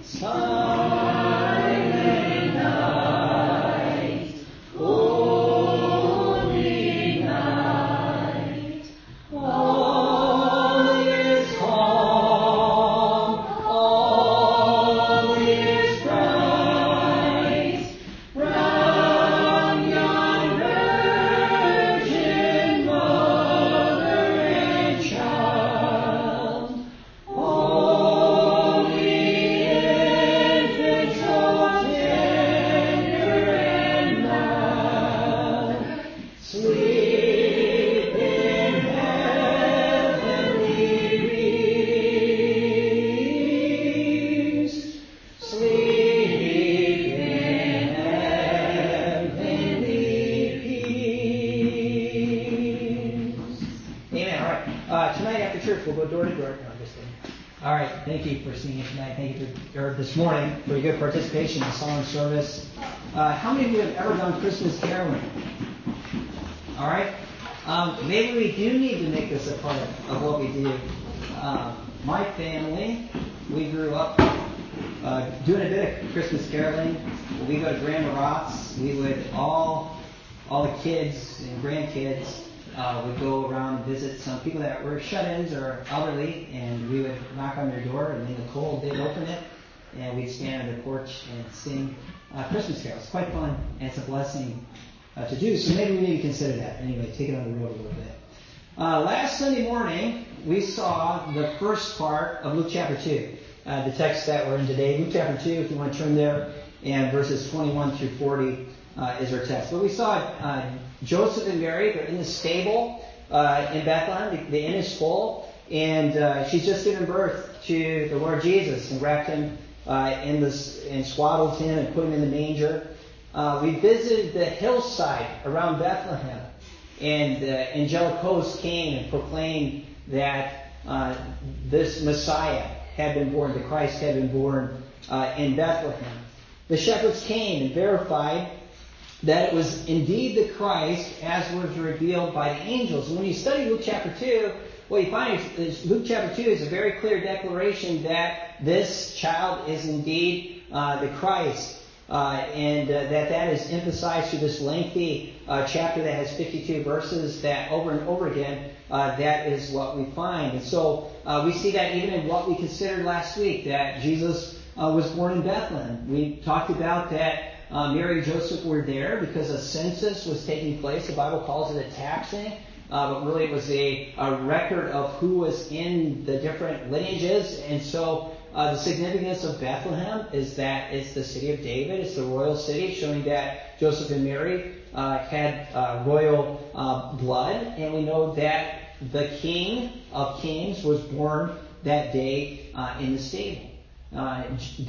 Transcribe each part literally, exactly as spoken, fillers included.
Silent night, holy night, all is calm, all is bright, round yon virgin mother and child, holy infant, so tender and mild, sleep in heavenly peace, sleep in heavenly peace. Amen. All right. Uh, tonight after church, we'll go door to door. No, I'm just kidding. All right. Thank you for singing tonight. Thank you for, or this morning for your good participation in the song service. Uh, how many of you have ever done Christmas caroling? All right. Um, maybe we do need to make this a part of what we do. Um, my family, we grew up uh, doing a bit of Christmas caroling. When we go to Grandma Roth's, we would all, all the kids and grandkids uh, would go around and visit some people that were shut-ins or elderly, and we would knock on their door, and in the cold they'd open it, and we'd stand on the porch and sing uh, Christmas carols. It's quite fun, and it's a blessing uh, to do. So maybe we need to consider that. Anyway, take it on the road a little bit. Uh, last Sunday morning, we saw the first part of Luke chapter two, uh, the text that we're in today. Luke chapter two, if you want to turn there, and verses twenty-one through forty uh, is our text. But we saw uh, Joseph and Mary, they're in the stable uh, in Bethlehem. The, the inn is full, and uh, she's just given birth to the Lord Jesus and wrapped him uh, in this, and swaddled him and put him in the manger. Uh, we visited the hillside around Bethlehem, and uh, angelic hosts came and proclaimed that uh, this Messiah had been born, the Christ had been born uh, in Bethlehem. The shepherds came and verified that it was indeed the Christ as was revealed by the angels. And when you study Luke chapter two, what you find is, is Luke chapter two is a very clear declaration that this child is indeed uh, the Christ. Uh, and uh, that that is emphasized through this lengthy uh, chapter that has fifty-two verses, that over and over again, uh, that is what we find. And so uh, we see that even in what we considered last week, that Jesus uh, was born in Bethlehem. We talked about that uh, Mary and Joseph were there because a census was taking place. The Bible calls it a taxing, uh, but really it was a, a record of who was in the different lineages. And so Uh, the significance of Bethlehem is that it's the city of David. It's the royal city, showing that Joseph and Mary uh, had uh, royal uh, blood. And we know that the King of Kings was born that day uh, in the stable. Uh,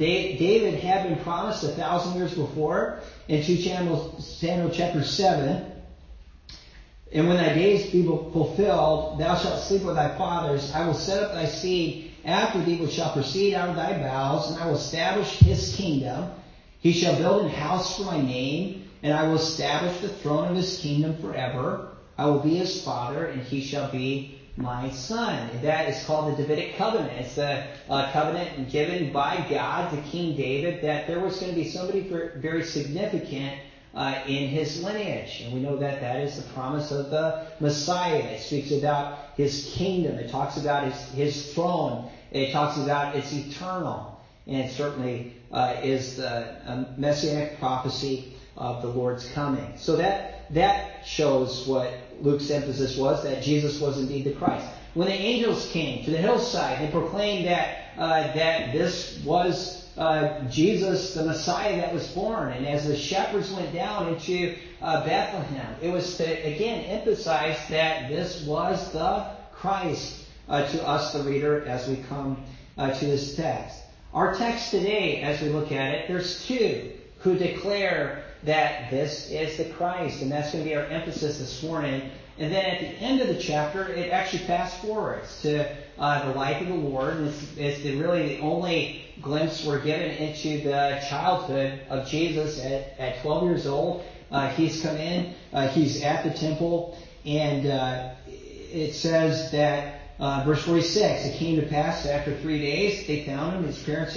David had been promised a thousand years before in Second Samuel chapter seven. And when thy days be fulfilled, thou shalt sleep with thy fathers. I will set up thy seed after thee, which shall proceed out of thy bowels, and I will establish his kingdom. He shall build an house for my name, and I will establish the throne of his kingdom forever. I will be his father, and he shall be my son. And that is called the Davidic covenant. It's the uh, covenant given by God to King David that there was going to be somebody very significant Uh, in his lineage. And we know that that is the promise of the Messiah. It speaks about his kingdom. It talks about his, his throne. It talks about it's eternal. And it certainly uh, is the um, messianic prophecy of the Lord's coming. So that that shows what Luke's emphasis was, that Jesus was indeed the Christ. When the angels came to the hillside, they proclaimed that uh, that this was Uh, Jesus, the Messiah that was born. And as the shepherds went down into uh, Bethlehem, it was to, again, emphasize that this was the Christ uh, to us, the reader, as we come uh, to this text. Our text today, as we look at it, there's two who declare that this is the Christ. And that's going to be our emphasis this morning. And then at the end of the chapter, it actually fast forwards to uh, the life of the Lord. And it's, it's the, really the only glimpse we're given into the childhood of Jesus at, at twelve years old. Uh, he's come in, uh, he's at the temple, and uh, it says that, uh, verse forty-six, it came to pass after three days they found him. His parents had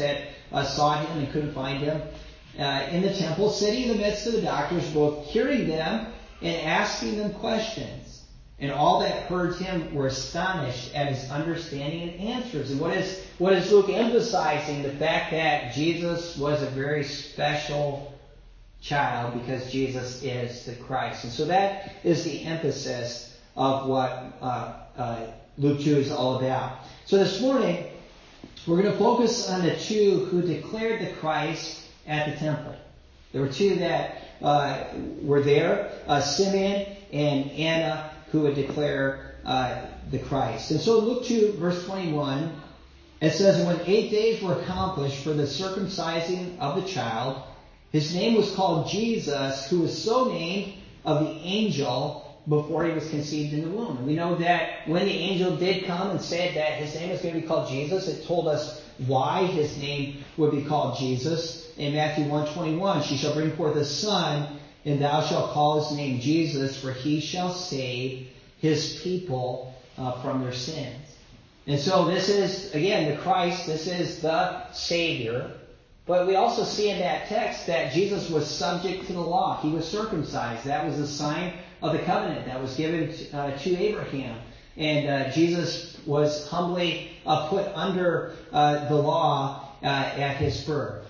uh, sought him and couldn't find him uh, in the temple, sitting in the midst of the doctors, both hearing them and asking them questions. And all that heard him were astonished at his understanding and answers. And what is what is Luke emphasizing? The fact that Jesus was a very special child because Jesus is the Christ. And so that is the emphasis of what uh, uh, Luke two is all about. So this morning, we're going to focus on the two who declared the Christ at the temple. There were two that uh, were there, uh, Simeon and Anna, who would declare uh, the Christ. And so Luke two, verse twenty-one, it says, "And when eight days were accomplished for the circumcising of the child, his name was called Jesus, who was so named of the angel before he was conceived in the womb." And we know that when the angel did come and said that his name was going to be called Jesus, it told us why his name would be called Jesus. In Matthew one twenty-one, "She shall bring forth a son, and thou shalt call his name Jesus, for he shall save his people uh, from their sins." And so this is, again, the Christ. This is the Savior. But we also see in that text that Jesus was subject to the law. He was circumcised. That was a sign of the covenant that was given to, uh, to Abraham. And uh, Jesus was humbly uh, put under uh, the law uh, at his birth.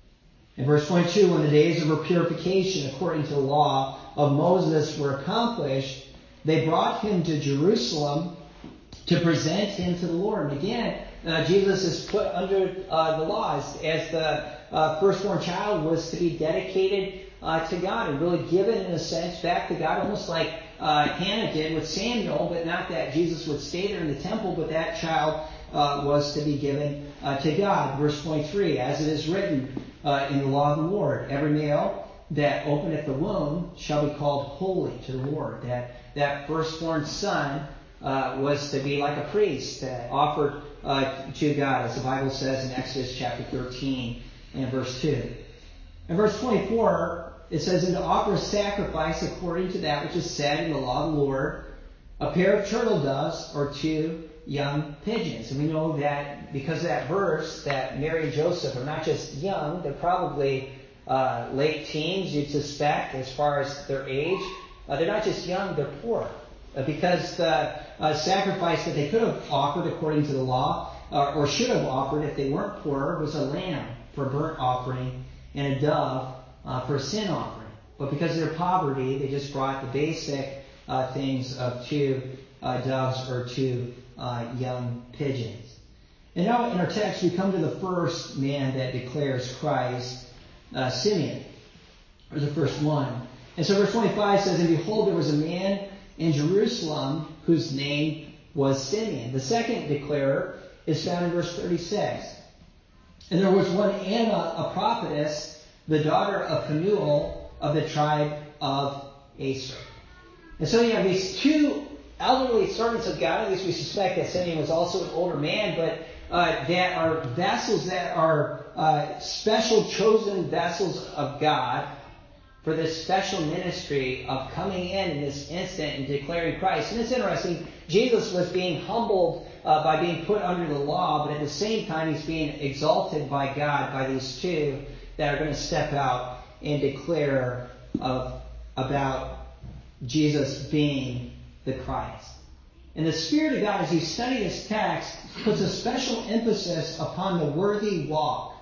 In verse twenty-two, "When the days of her purification according to the law of Moses were accomplished, they brought him to Jerusalem to present him to the Lord." And again, uh, Jesus is put under uh, the law as, as the uh, firstborn child was to be dedicated uh, to God and really given, in a sense, back to God, almost like uh, Hannah did with Samuel, but not that Jesus would stay there in the temple, but that child uh, was to be given uh, to God. Verse twenty-three, "As it is written uh, in the law of the Lord, every male that openeth the womb shall be called holy to the Lord." That that firstborn son uh, was to be like a priest that offered uh, to God, as the Bible says in Exodus chapter thirteen and verse two. In verse twenty-four, it says, "And to offer a sacrifice according to that which is said in the law of the Lord, a pair of turtle doves or two young pigeons." And we know that because of that verse, that Mary and Joseph are not just young, they're probably uh, late teens, you'd suspect, as far as their age. Uh, they're not just young, they're poor. Uh, because the uh, sacrifice that they could have offered according to the law, uh, or should have offered if they weren't poor, was a lamb for a burnt offering and a dove uh, for a sin offering. But because of their poverty, they just brought the basic uh, things of two uh, doves or two uh, young pigeons. And now in our text, we come to the first man that declares Christ, uh, Simeon. Or the first one. And so verse twenty-five says, "And behold, there was a man in Jerusalem whose name was Simeon." The second declarer is found in verse thirty-six. "And there was one Anna, a prophetess, the daughter of Phanuel of the tribe of Aser." And so you have these two elderly servants of God. At least we suspect that Simeon was also an older man, but uh, that are vessels that are uh, special chosen vessels of God for this special ministry of coming in in this instant and declaring Christ. And it's interesting, Jesus was being humbled uh, by being put under the law, but at the same time he's being exalted by God by these two that are going to step out and declare of, about Jesus being the Christ. And the Spirit of God, as you study this text, puts a special emphasis upon the worthy walk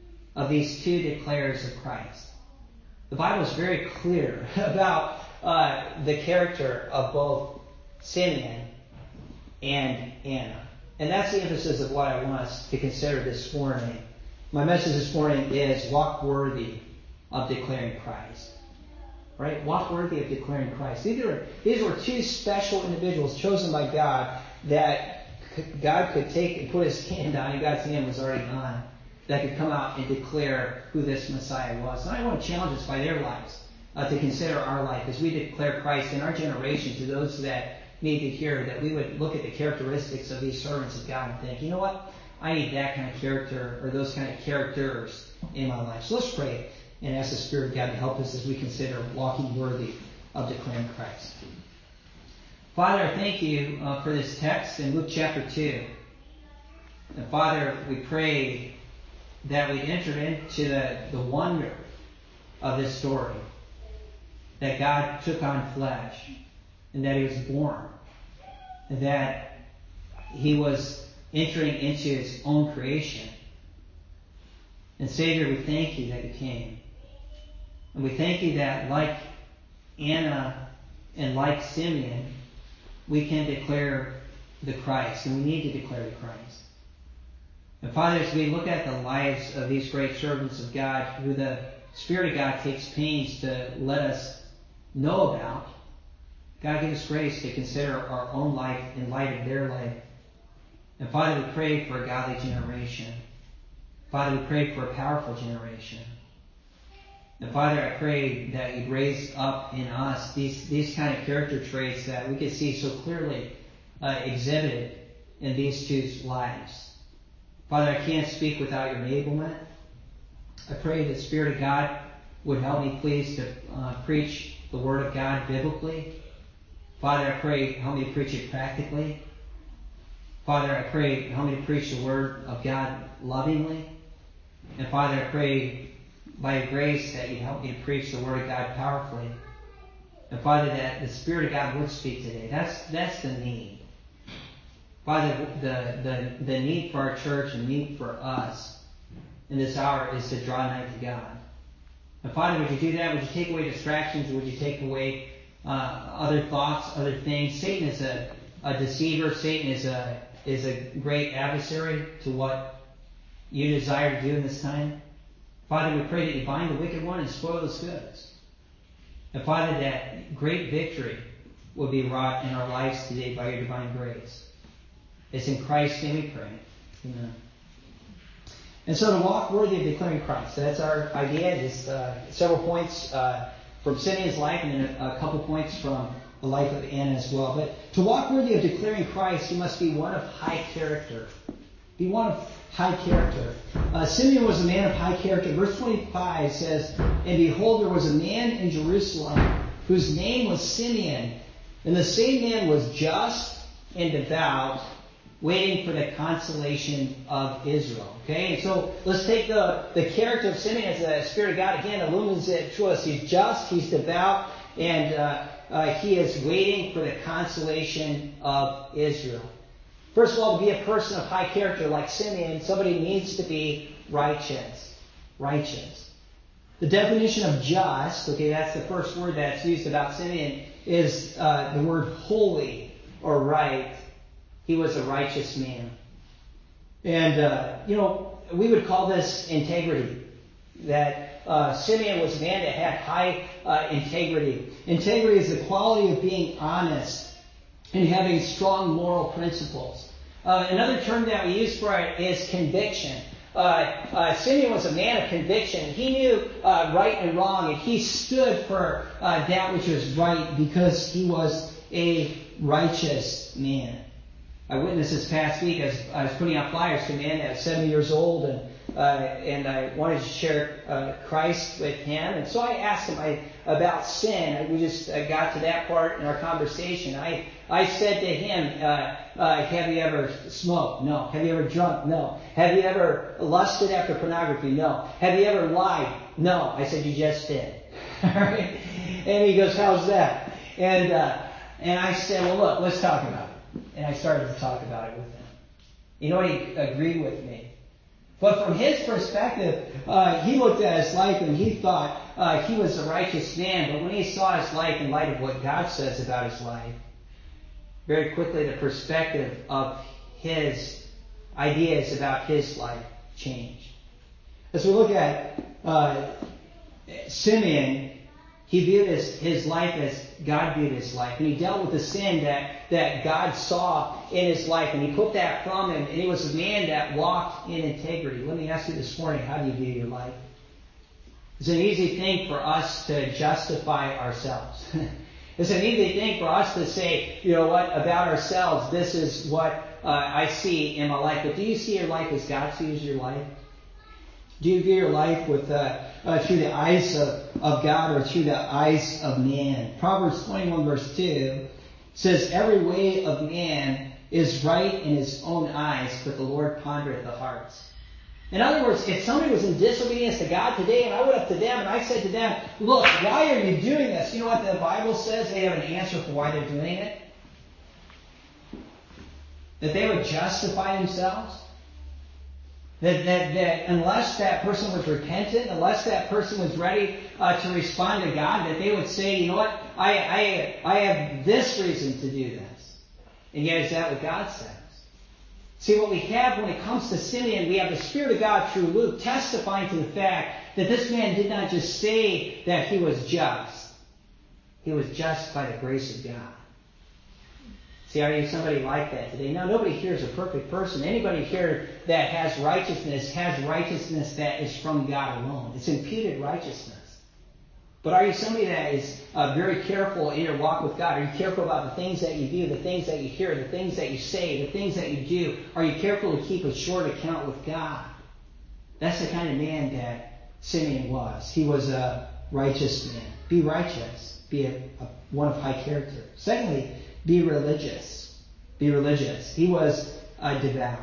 of these two declarers of Christ. The Bible is very clear about uh, the character of both Simeon and Anna. And that's the emphasis of what I want us to consider this morning. My message this morning is walk worthy of declaring Christ. Right? Walk worthy of declaring Christ. These were, these were two special individuals chosen by God that God could take and put his hand on, and God's hand was already on, that could come out and declare who this Messiah was. And I want to challenge us by their lives uh, to consider our life as we declare Christ in our generation to those that need to hear, that we would look at the characteristics of these servants of God and think, you know what? I need that kind of character or those kind of characters in my life. So let's pray and ask the Spirit of God to help us as we consider walking worthy of declaring Christ. Father, I thank you uh, for this text in Luke chapter two. And Father, we pray that we enter into the, the wonder of this story. That God took on flesh, and that he was born, and that he was entering into his own creation. And Savior, we thank you that you came. And we thank you that like Anna and like Simeon, we can declare the Christ, and we need to declare the Christ. And Father, as we look at the lives of these great servants of God, who the Spirit of God takes pains to let us know about, God, give us grace to consider our own life in light of their life. And Father, we pray for a godly generation. Father, we pray for a powerful generation. And Father, I pray that you'd raise up in us these, these kind of character traits that we could see so clearly uh, exhibited in these two's lives. Father, I can't speak without your enablement. I pray the Spirit of God would help me, please, to uh, preach the Word of God biblically. Father, I pray, help me to preach it practically. Father, I pray, help me to preach the Word of God lovingly. And Father, I pray by your grace that you'd help me to preach the Word of God powerfully. And Father, that the Spirit of God would speak today. That's that's the need. Father, the, the, the need for our church and need for us in this hour is to draw nigh to God. And Father, would you do that? Would you take away distractions? Would you take away uh, other thoughts, other things? Satan is a, a deceiver. Satan is a is a great adversary to what you desire to do in this time. Father, we pray that you bind the wicked one and spoil his goods. And Father, that great victory will be wrought in our lives today by your divine grace. It's in Christ's name we pray. Amen. And so to walk worthy of declaring Christ, that's our idea. Just uh, several points uh, from Simeon's life and then a, a couple points from the life of Anna as well. But to walk worthy of declaring Christ, you must be one of high character. Be one of high character. Uh, Simeon was a man of high character. Verse twenty-five says, "And behold, there was a man in Jerusalem whose name was Simeon. And the same man was just and devout, waiting for the consolation of Israel." Okay, and so let's take the, the character of Simeon as the Spirit of God again illumines it to us. He's just, he's devout, and uh, uh, he is waiting for the consolation of Israel. First of all, to be a person of high character like Simeon, somebody needs to be righteous. Righteous. The definition of just, okay, that's the first word that's used about Simeon, is uh, the word holy or right. He was a righteous man. And, uh, you know, we would call this integrity. That uh, Simeon was a man that had high uh, integrity. Integrity is the quality of being honest and having strong moral principles. Uh, another term that we use for it is conviction. Uh, uh, Simeon was a man of conviction. He knew uh, right and wrong, and he stood for uh, that which was right because he was a righteous man. I witnessed this past week as I was putting out flyers to a man that was seventy years old, and uh, and I wanted to share uh, Christ with him. And so I asked him I, about sin. We just uh, got to that part in our conversation. I I said to him, uh, uh, have you ever smoked? No. Have you ever drunk? No. Have you ever lusted after pornography? No. Have you ever lied? No. I said, you just did. All right? And he goes, how's that? And uh, and I said, well, look, let's talk about it. And I started to talk about it with him. You know what? He agreed with me. But from his perspective, uh, he looked at his life and he thought uh, he was a righteous man. But when he saw his life in light of what God says about his life, very quickly the perspective of his ideas about his life changed. As we look at uh, Simeon, he viewed his, his life as God viewed his life. And he dealt with the sin that, that God saw in his life. And he put that from him. And he was a man that walked in integrity. Let me ask you this morning, how do you view your life? It's an easy thing for us to justify ourselves. It's an easy thing for us to say, you know what, about ourselves, this is what uh, I see in my life. But do you see your life as God sees your life? Do you view your life with uh, uh, through the eyes of, of God or through the eyes of man? Proverbs twenty-one verse two says, every way of man is right in his own eyes, but the Lord pondereth the hearts. In other words, if somebody was in disobedience to God today and I went up to them and I said to them, look, why are you doing this? You know what the Bible says? They have an answer for why they're doing it. That they would justify themselves. That, that, that unless that person was repentant, unless that person was ready uh, to respond to God, that they would say, you know what, I, I, I have this reason to do this. And yet is that what God says? See, what we have when it comes to Simeon, we have the Spirit of God through Luke testifying to the fact that this man did not just say that he was just. He was just by the grace of God. See, are you somebody like that today? No, nobody here is a perfect person. Anybody here that has righteousness has righteousness that is from God alone. It's imputed righteousness. But are you somebody that is uh, very careful in your walk with God? Are you careful about the things that you do, the things that you hear, the things that you say, the things that you do? Are you careful to keep a short account with God? That's the kind of man that Simeon was. He was a righteous man. Be righteous. Be a, a, one of high character. Secondly, be religious. Be religious. He was uh, devout.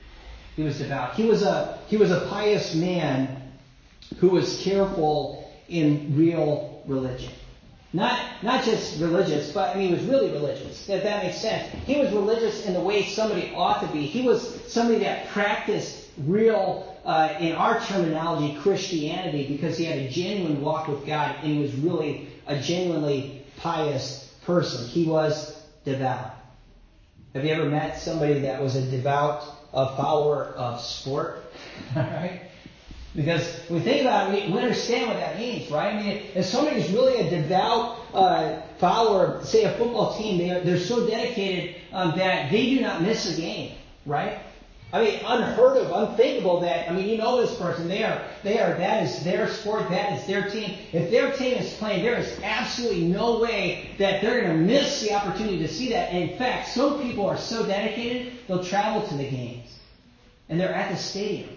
He was devout. He was a he was a pious man who was careful in real religion. Not not just religious, but I mean, he was really religious, if that makes sense. He was religious in the way somebody ought to be. He was somebody that practiced real, uh, in our terminology, Christianity, because he had a genuine walk with God and he was really a genuinely pious person. He was devout. Have you ever met somebody that was a devout uh, follower of sport? All right? Because when we think about it, we understand what that means, right? I mean, if somebody is really a devout uh, follower, say a football team, they are, they're so dedicated um, that they do not miss a game, right? I mean, unheard of, unthinkable that, I mean, you know this person, they are, they are, that is their sport, that is their team. If their team is playing, there is absolutely no way that they're going to miss the opportunity to see that. And in fact, some people are so dedicated, they'll travel to the games. And they're at the stadium.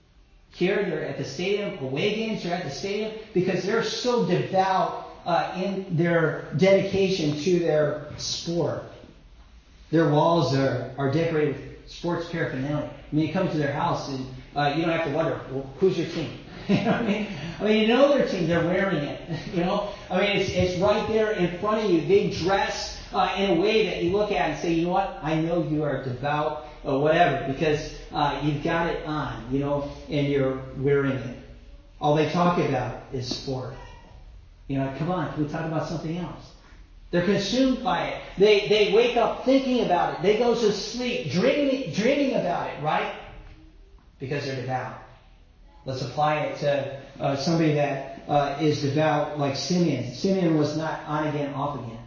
Here, they're at the stadium, away games, they're at the stadium, because they're so devout uh, in their dedication to their sport. Their walls are, are decorated with sports paraphernalia. I mean, you come to their house and uh, you don't have to wonder, well, who's your team? You know what I mean? I mean, you know their team, they're wearing it. You know? I mean, it's, it's right there in front of you. They dress uh, in a way that you look at and say, you know what? I know you are devout or whatever, because uh, you've got it on, you know, and you're wearing it. All they talk about is sport. You know, come on, can we talk about something else? They're consumed by it. They they wake up thinking about it. They go to sleep dreaming dreaming about it, right? Because they're devout. Let's apply it to uh, somebody that uh, is devout like Simeon. Simeon was not on again, off again.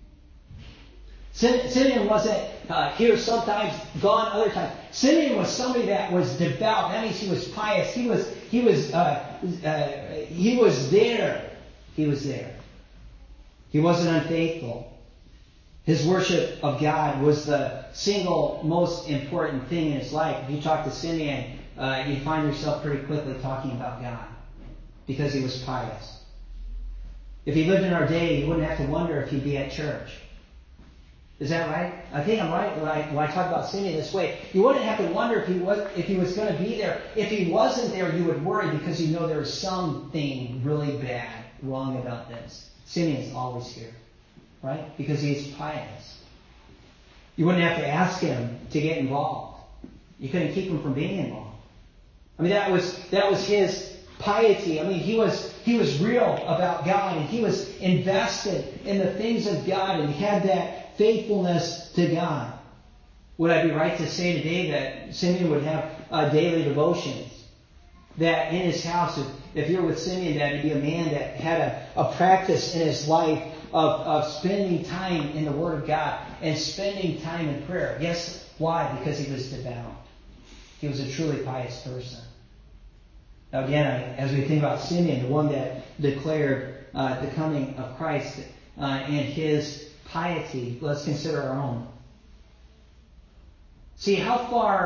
Simeon wasn't uh, here sometimes, gone other times. Simeon was somebody that was devout. That means he was pious. He was he was uh, uh, he was there. He was there. He wasn't unfaithful. His worship of God was the single most important thing in his life. If you talk to Simeon, uh, you find yourself pretty quickly talking about God because he was pious. If he lived in our day, you wouldn't have to wonder if he'd be at church. Is that right? I think I'm right when I, when I talk about Simeon this way. You wouldn't have to wonder if he was if he was going to be there. If he wasn't there, you would worry because you know there was something really bad wrong about this. Simeon's always here, right? Because he's pious. You wouldn't have to ask him to get involved. You couldn't keep him from being involved. I mean, that was that was his piety. I mean, he was he was real about God, and he was invested in the things of God, and he had that faithfulness to God. Would I be right to say today that Simeon would have uh, daily devotions? That in his house, if, if you're with Simeon, that he'd be a man that had a, a practice in his life of, of spending time in the Word of God and spending time in prayer. Yes, why? Because he was devout. He was a truly pious person. Now again, as we think about Simeon, the one that declared uh, the coming of Christ uh, and his piety, let's consider our own. See, how far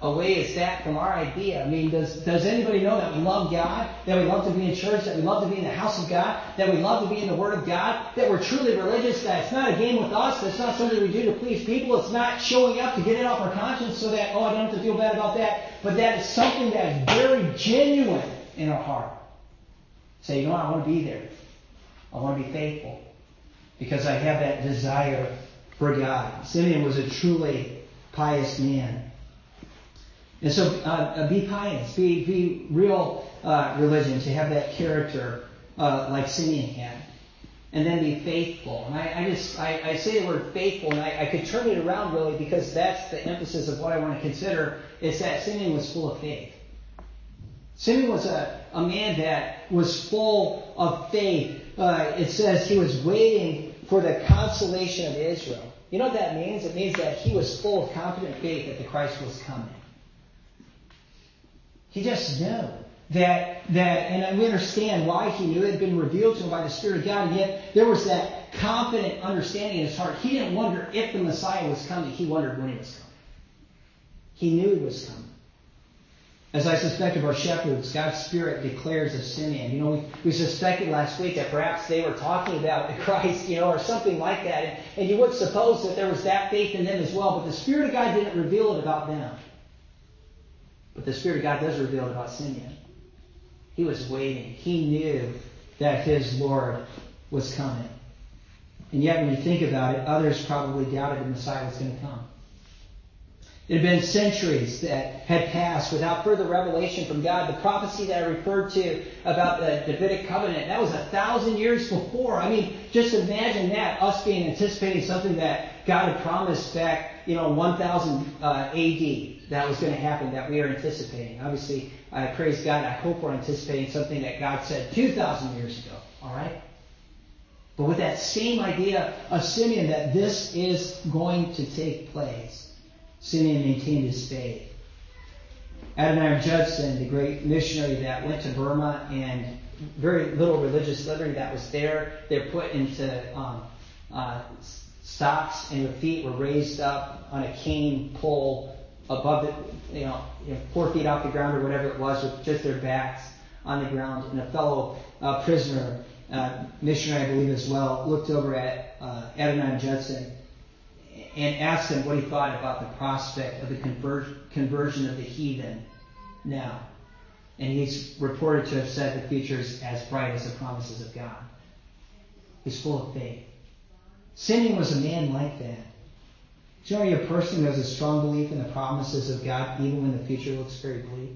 away is that from our idea? I mean, does does anybody know that we love God, that we love to be in church, that we love to be in the house of God, that we love to be in the Word of God, that we're truly religious, that it's not a game with us, that it's not something we do to please people, it's not showing up to get it off our conscience so that, oh, I don't have to feel bad about that, but that is something that is very genuine in our heart. Say, you know what, I want to be there. I want to be faithful because I have that desire for God. Simeon was a truly pious man. And so uh, be pious, be, be real uh, religion, to have that character uh, like Simeon had. And then be faithful. And I, I just, I, I say the word faithful, and I, I could turn it around really because that's the emphasis of what I want to consider, is that Simeon was full of faith. Simeon was a, a man that was full of faith. Uh, it says he was waiting for the consolation of Israel. You know what that means? It means that he was full of confident faith that the Christ was coming. He just knew that, that, and we understand why he knew. It had been revealed to him by the Spirit of God, and yet there was that confident understanding in his heart. He didn't wonder if the Messiah was coming. He wondered when he was coming. He knew he was coming. As I suspect of our shepherds, God's Spirit declares of Simeon. You know, we, we suspected last week that perhaps they were talking about the Christ, you know, or something like that. And, and you would suppose that there was that faith in them as well. But the Spirit of God didn't reveal it about them. But the Spirit of God does reveal it about Simeon. He was waiting. He knew that his Lord was coming. And yet when you think about it, others probably doubted the Messiah was going to come. It had been centuries that had passed without further revelation from God. The prophecy that I referred to about the Davidic covenant, that was a thousand years before. I mean, just imagine that, us being anticipating something that God had promised back, you know, one thousand uh, A D that was going to happen, that we are anticipating. Obviously, I praise God. I hope we're anticipating something that God said two thousand years ago. All right? But with that same idea of Simeon, that this is going to take place, Simeon maintained his faith. Adoniram Judson, the great missionary that went to Burma, and very little religious liberty that was there, they're put into um, uh, stocks, and their feet were raised up on a cane pole above it, you know, you know, four feet off the ground or whatever it was, with just their backs on the ground. And a fellow uh, prisoner, uh, missionary I believe as well, looked over at uh, Adoniram Judson and asked him what he thought about the prospect of the conver- conversion of the heathen now. And he's reported to have said the future is as bright as the promises of God. He's full of faith. Simeon was a man like that. Do you know you're a person who has a strong belief in the promises of God even when the future looks very bleak?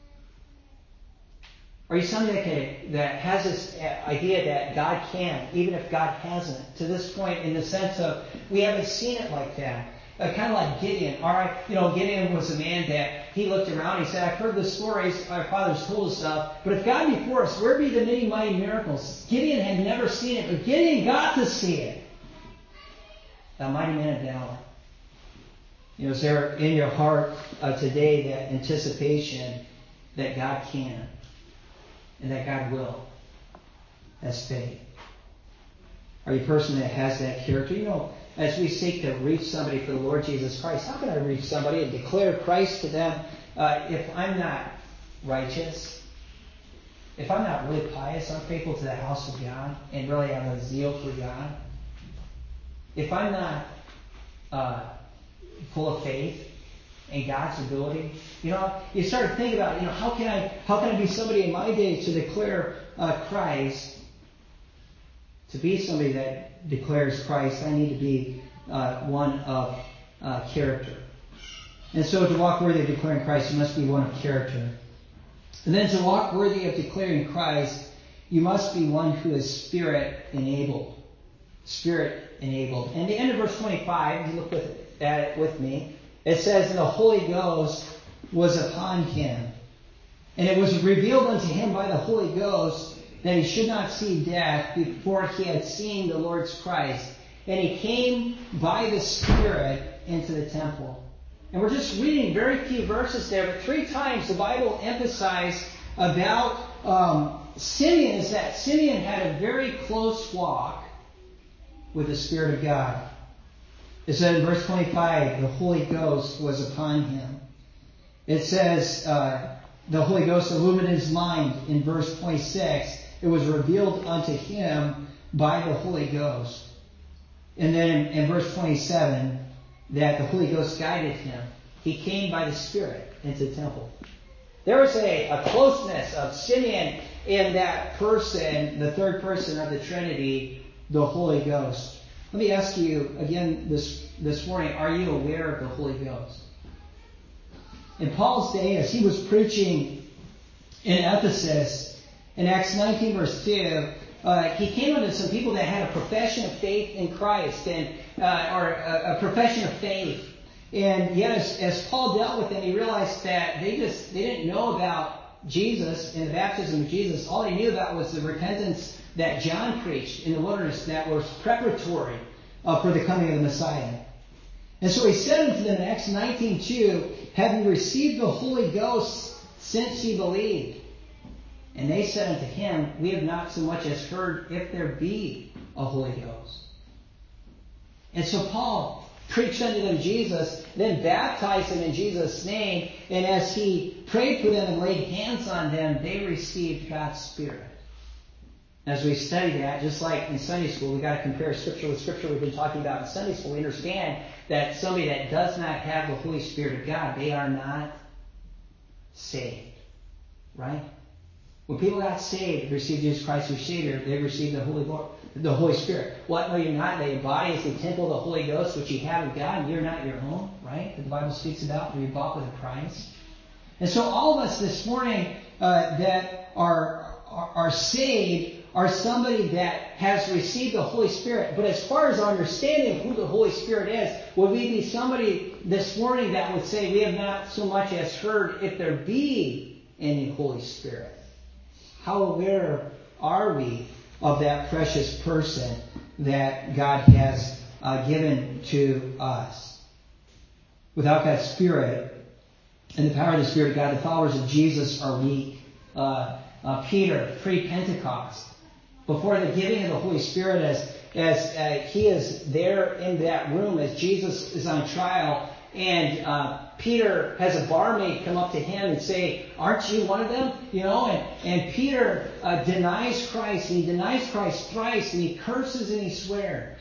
Are you somebody that, can, that has this idea that God can, even if God hasn't, to this point, in the sense of we haven't seen it like that? Uh, kind of like Gideon. All right, you know, Gideon was a man that he looked around and he said, I've heard the stories our fathers told us of, but if God be for us, where be the many mighty miracles? Gideon had never seen it, but Gideon got to see it. A mighty man of valor. You know, is there in your heart uh, today that anticipation that God can and that God will? That's faith. Are you a person that has that character? You know, as we seek to reach somebody for the Lord Jesus Christ, how can I reach somebody and declare Christ to them uh, if I'm not righteous? If I'm not really pious, unfaithful to the house of God, and really have a zeal for God? If I'm not uh, full of faith and God's ability, you know, you start to think about, you know, how can I, how can I be somebody in my day to declare uh, Christ? To be somebody that declares Christ, I need to be uh, one of uh, character. And so to walk worthy of declaring Christ, you must be one of character. And then to walk worthy of declaring Christ, you must be one who is Spirit enabled. Spirit enabled. And the end of verse twenty-five, you look with, at it with me, it says, and the Holy Ghost was upon him. And it was revealed unto him by the Holy Ghost that he should not see death before he had seen the Lord's Christ. And he came by the Spirit into the temple. And we're just reading very few verses there, but three times the Bible emphasized about um, Simeon is that Simeon had a very close walk with the Spirit of God. It said in verse twenty-five, the Holy Ghost was upon him. It says uh, the Holy Ghost illumined his mind in verse twenty-six. It was revealed unto him by the Holy Ghost. And then in, in verse twenty-seven, that the Holy Ghost guided him. He came by the Spirit into the temple. There was a, a closeness of Simeon in that person, the third person of the Trinity, the Holy Ghost. Let me ask you again this, this morning, are you aware of the Holy Ghost? In Paul's day, as he was preaching in Ephesus, in Acts nineteen verse two, uh, he came unto some people that had a profession of faith in Christ, and uh, or a, a profession of faith. And yet, as, as Paul dealt with them, he realized that they just they didn't know about Jesus and the baptism of Jesus. All they knew about was the repentance that John preached in the wilderness that was preparatory uh, for the coming of the Messiah. And so he said unto them in Acts nineteen two, have you received the Holy Ghost since ye believed? And they said unto him, we have not so much as heard if there be a Holy Ghost. And so Paul preached unto them Jesus, then baptized them in Jesus' name, and as he prayed for them and laid hands on them, they received God's Spirit. As we study that, just like in Sunday school, we've got to compare Scripture with Scripture we've been talking about in Sunday school. We understand that somebody that does not have the Holy Spirit of God, they are not saved. Right? When people got saved, received Jesus Christ as Savior, they received the Holy Lord, the Holy Spirit. What? No, you're not. That your body is the temple of the Holy Ghost, which you have of God, and you're not your own, right? That the Bible speaks about, you're bought with a price. And so all of us this morning uh, that are, are are saved are somebody that has received the Holy Spirit. But as far as our understanding of who the Holy Spirit is, would we be somebody this morning that would say we have not so much as heard if there be any Holy Spirit? How aware are we of that precious person that God has uh, given to us? Without God's Spirit and the power of the Spirit of God, the followers of Jesus are weak. Uh, uh, Peter, pre-Pentecost, before the giving of the Holy Spirit, as as uh, he is there in that room, as Jesus is on trial, and uh, Peter has a barmaid come up to him and say, aren't you one of them? You know, and, and Peter uh, denies Christ, and he denies Christ thrice, and he curses and he swears.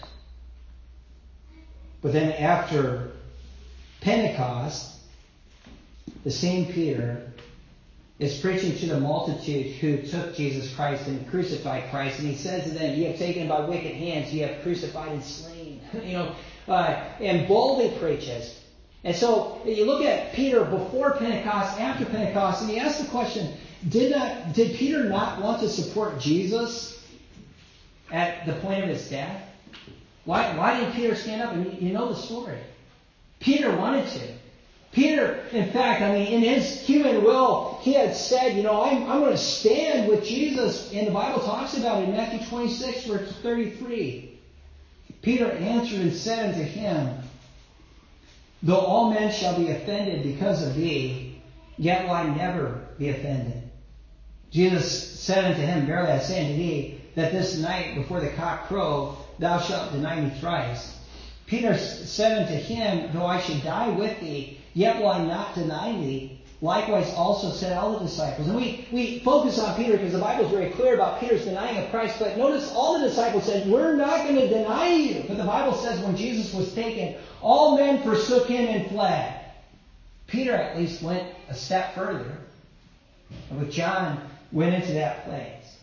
But then after Pentecost, the same Peter is preaching to the multitude who took Jesus Christ and crucified Christ, and he says to them, ye have taken him by wicked hands, ye have crucified and slain. you know, uh, and boldly preaches. And so you look at Peter before Pentecost, after Pentecost, and he asks the question, did not did Peter not want to support Jesus at the point of his death? Why, why did Peter stand up? And you know the story. Peter wanted to. Peter, in fact, I mean, in his human will, he had said, you know, I'm, I'm going to stand with Jesus. And the Bible talks about it in Matthew twenty-six, verse thirty-three. Peter answered and said unto him, though all men shall be offended because of thee, yet will I never be offended. Jesus said unto him, verily I say unto thee, that this night before the cock crow, thou shalt deny me thrice. Peter said unto him, though I should die with thee, yet will I not deny thee. Likewise also said all the disciples. And we, we focus on Peter because the Bible is very clear about Peter's denying of Christ. But notice all the disciples said, we're not going to deny you. But the Bible says when Jesus was taken, all men forsook him and fled. Peter at least went a step further. And with John, went into that place.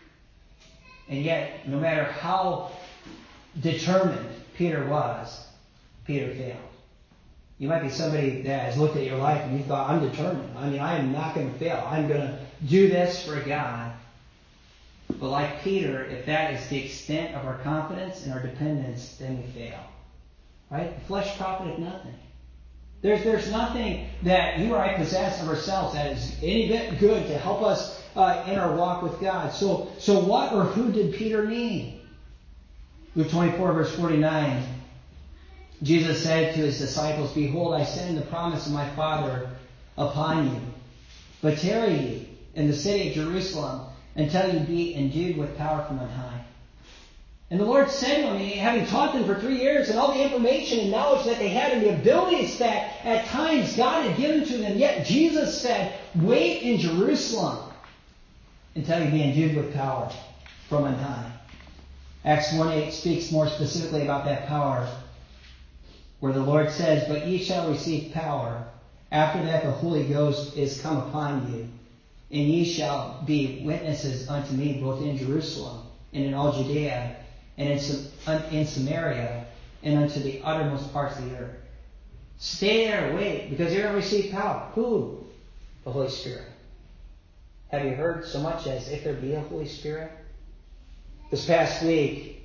And yet, no matter how determined Peter was, Peter failed. You might be somebody that has looked at your life and you thought, I'm determined. I mean, I am not going to fail. I'm going to do this for God. But like Peter, if that is the extent of our confidence and our dependence, then we fail. Right? The flesh profiteth nothing. There's, there's nothing that you or I possess of ourselves that is any bit good to help us uh, in our walk with God. So, so what or who did Peter need? Luke twenty-four, verse forty-nine. Jesus said to his disciples, behold, I send the promise of my Father upon you. But tarry ye in the city of Jerusalem until you be endued with power from on high. And the Lord said to me, having taught them for three years, and all the information and knowledge that they had and the abilities that at times God had given to them, yet Jesus said, wait in Jerusalem until you be endued with power from on high. Acts one eight speaks more specifically about that power, where the Lord says, but ye shall receive power. After that the Holy Ghost is come upon you, and ye shall be witnesses unto me both in Jerusalem and in all Judea and in, in Samaria and unto the uttermost parts of the earth. Stay there, wait, because you're going to receive power. Who? The Holy Spirit. Have you heard so much as if there be a Holy Spirit? This past week,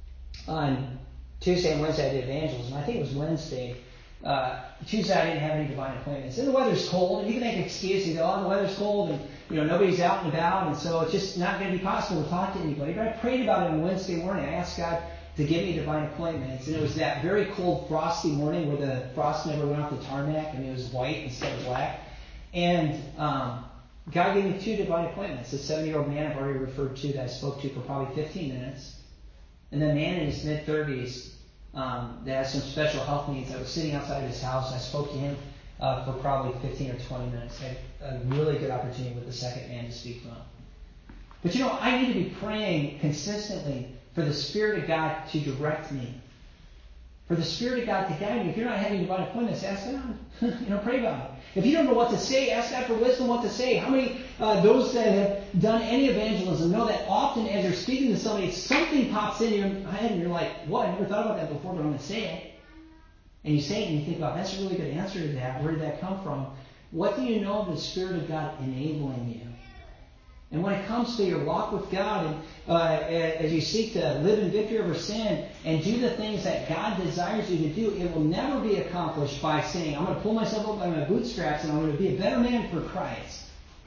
on Tuesday and Wednesday, I did evangelism. I think it was Wednesday. Uh, Tuesday, I didn't have any divine appointments. And the weather's cold, and you can make an excuse and go, oh, the weather's cold, and you know nobody's out and about, and so it's just not going to be possible to talk to anybody. But I prayed about it on Wednesday morning. I asked God to give me divine appointments. And it was that very cold, frosty morning where the frost never went off the tarmac, and it was white instead of black. And um, God gave me two divine appointments. A seven-year-old man I've already referred to that I spoke to for probably fifteen minutes. And then a man in his mid-thirties um, that has some special health needs. I was sitting outside of his house. I spoke to him uh, for probably fifteen or twenty minutes. I had a really good opportunity with the second man to speak to him. But you know, I need to be praying consistently for the Spirit of God to direct me. For the Spirit of God to guide me. If you're not having divine appointments, ask God. you know, pray about it. If you don't know what to say, ask God for wisdom what to say. How many uh, those that have done any evangelism know that often as you're speaking to somebody, something pops in your head and you're like, what? I never thought about that before, but I'm going to say it. And you say it and you think, wow, that's a really good answer to that. Where did that come from? What do you know of the Spirit of God enabling you? And when it comes to your walk with God, and uh, as you seek to live in victory over sin and do the things that God desires you to do, it will never be accomplished by saying, I'm going to pull myself up by my bootstraps and I'm going to be a better man for Christ.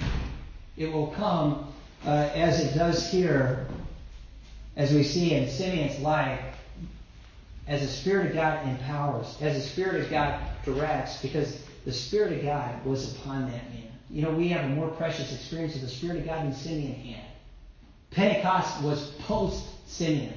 It will come uh, as it does here, as we see in Simeon's life, as the Spirit of God empowers, as the Spirit of God directs, because the Spirit of God was upon that man. You know, we have a more precious experience of the Spirit of God than Simeon had. Pentecost was post-Simeon.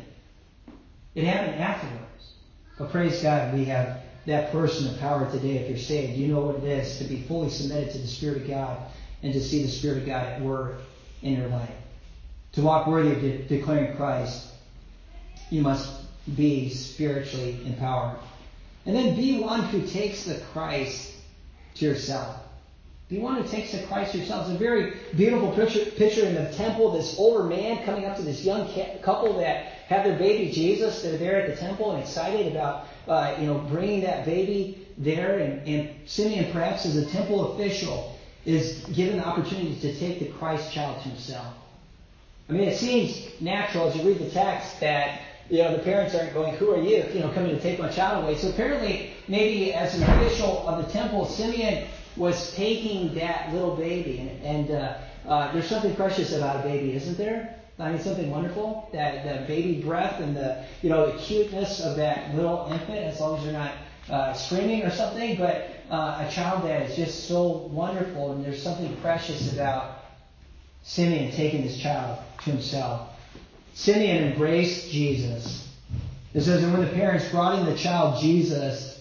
It happened afterwards. But praise God, we have that person of power today. If you're saved, you know what it is to be fully submitted to the Spirit of God and to see the Spirit of God at work in your life. To walk worthy of de- declaring Christ, you must be spiritually empowered. And then be one who takes the Christ to yourself. Be one who takes the Christ to yourself. It's a very beautiful picture, picture in the temple, this older man coming up to this young couple that have their baby Jesus. They're there at the temple and excited about uh, you know, bringing that baby there. And, and Simeon, perhaps as a temple official, is given the opportunity to take the Christ child to himself. I mean, it seems natural as you read the text that you know the parents aren't going, who are you, you know, coming to take my child away. So apparently, maybe as an official of the temple, Simeon was taking that little baby. And, and uh, uh, there's something precious about a baby, isn't there? I mean, something wonderful. That the baby breath and the you know the cuteness of that little infant, as long as they're not uh, screaming or something. But uh, a child that is just so wonderful, and there's something precious about Simeon taking this child to himself. Simeon embraced Jesus. It says, and when the parents brought in the child Jesus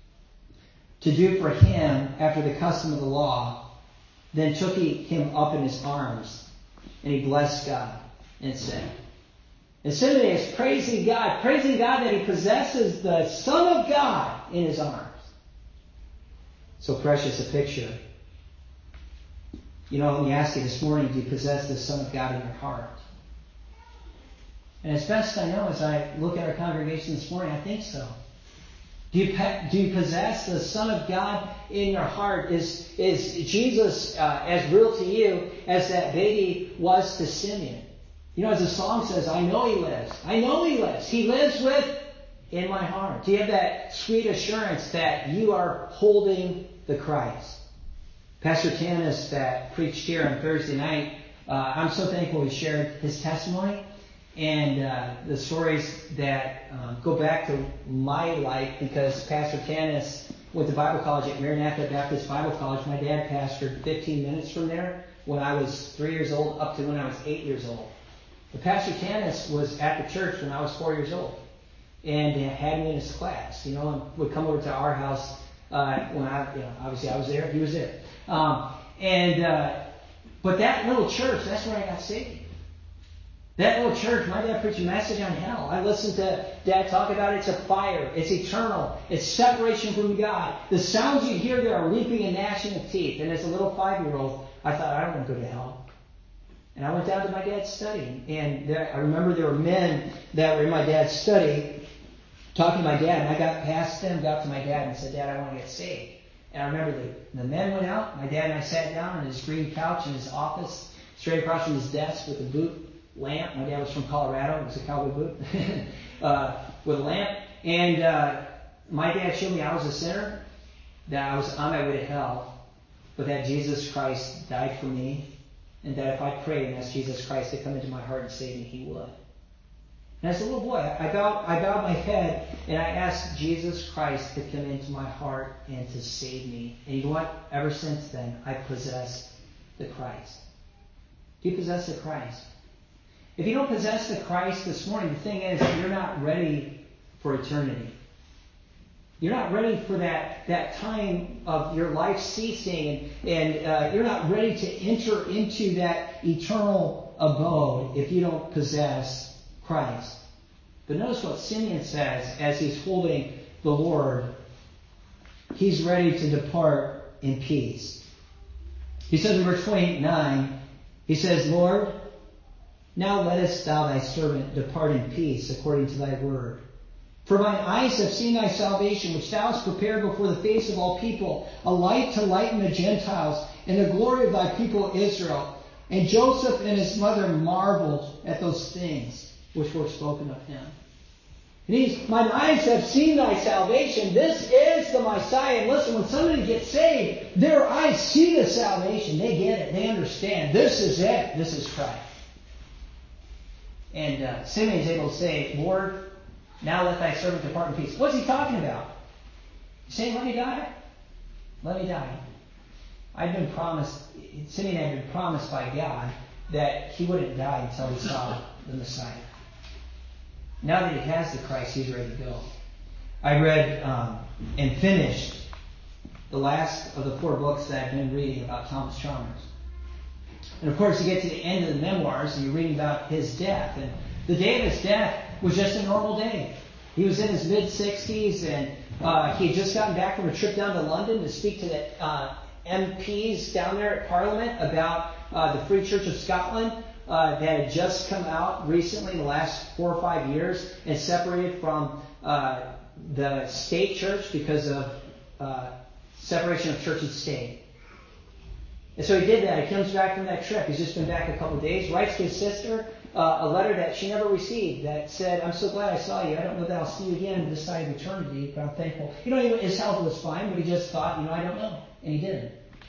to do for him after the custom of the law, then took he him up in his arms, and he blessed God and said, and Simeon is praising God, praising God that he possesses the Son of God in his arms. So precious a picture. You know, let me ask you this morning, do you possess the Son of God in your heart? And as best I know, as I look at our congregation this morning, I think so. Do you, do you possess the Son of God in your heart? Is, is Jesus uh, as real to you as that baby was to Simeon? You know, as the song says, I know he lives. I know he lives. He lives with in my heart. Do you have that sweet assurance that you are holding the Christ? Pastor Tanis that preached here on Thursday night, uh, I'm so thankful he shared his testimony and uh, the stories that um, go back to my life, because Pastor Tanis went to Bible college at Maranatha Baptist Bible College. My dad pastored fifteen minutes from there when I was three years old up to when I was eight years old. But Pastor Tanis was at the church when I was four years old, and uh, had me in his class, you know, and would come over to our house uh, when I, you know, obviously I was there, he was there. Um, and uh, but that little church, that's where I got saved. That little church, my dad preached a message on hell. I listened to Dad talk about it. It's a fire. It's eternal. It's separation from God. The sounds you hear there are weeping and gnashing of teeth. And as a little five-year-old, I thought, I don't want to go to hell. And I went down to my dad's study. And there, I remember there were men that were in my dad's study talking to my dad. And I got past them, got to my dad and said, Dad, I want to get saved. And I remember the, the men went out. My dad and I sat down on his green couch in his office, straight across from his desk with a boot lamp. My dad was from Colorado. It was a cowboy boot uh, with a lamp. And uh, my dad showed me I was a sinner, that I was on my way to hell, but that Jesus Christ died for me, and that if I prayed and asked Jesus Christ to come into my heart and save me, He would. And as a little boy, I bowed, I bowed my head and I asked Jesus Christ to come into my heart and to save me. And you know what? Ever since then, I possess the Christ. Do you possess the Christ? If you don't possess the Christ this morning, the thing is, you're not ready for eternity. You're not ready for that, that time of your life ceasing, and, and uh, you're not ready to enter into that eternal abode if you don't possess Christ. But notice what Simeon says as he's holding the Lord. He's ready to depart in peace. He says in verse twenty-nine, he says, Lord, now lettest thou thy servant depart in peace according to thy word. For mine eyes have seen thy salvation, which thou hast prepared before the face of all people, a light to lighten the Gentiles, and the glory of thy people Israel. And Joseph and his mother marveled at those things which were spoken of him. And he's, mine eyes have seen thy salvation. This is the Messiah. And listen, when somebody gets saved, their eyes see the salvation. They get it. They understand. This is it. This is Christ. And uh, Simeon is able to say, Lord, now let thy servant depart in peace. What's he talking about? He's saying, let me die. Let me die. I'd been promised, Simeon had been promised by God that he wouldn't die until he saw the Messiah. Now that he has the Christ, he's ready to go. I read um, and finished the last of the four books that I've been reading about Thomas Chalmers. And of course, you get to the end of the memoirs and you're reading about his death. And the day of his death was just a normal day. He was in his mid-sixties and uh, he had just gotten back from a trip down to London to speak to the uh, M Ps down there at Parliament about uh, the Free Church of Scotland uh, that had just come out recently in the last four or five years and separated from uh, the state church because of uh, separation of church and state. And so he did that. He comes back from that trip. He's just been back a couple of days. Writes to his sister uh, a letter that she never received that said, I'm so glad I saw you. I don't know that I'll see you again this side of eternity, but I'm thankful. You know, his health was fine, but he just thought, you know, I don't know. And he didn't.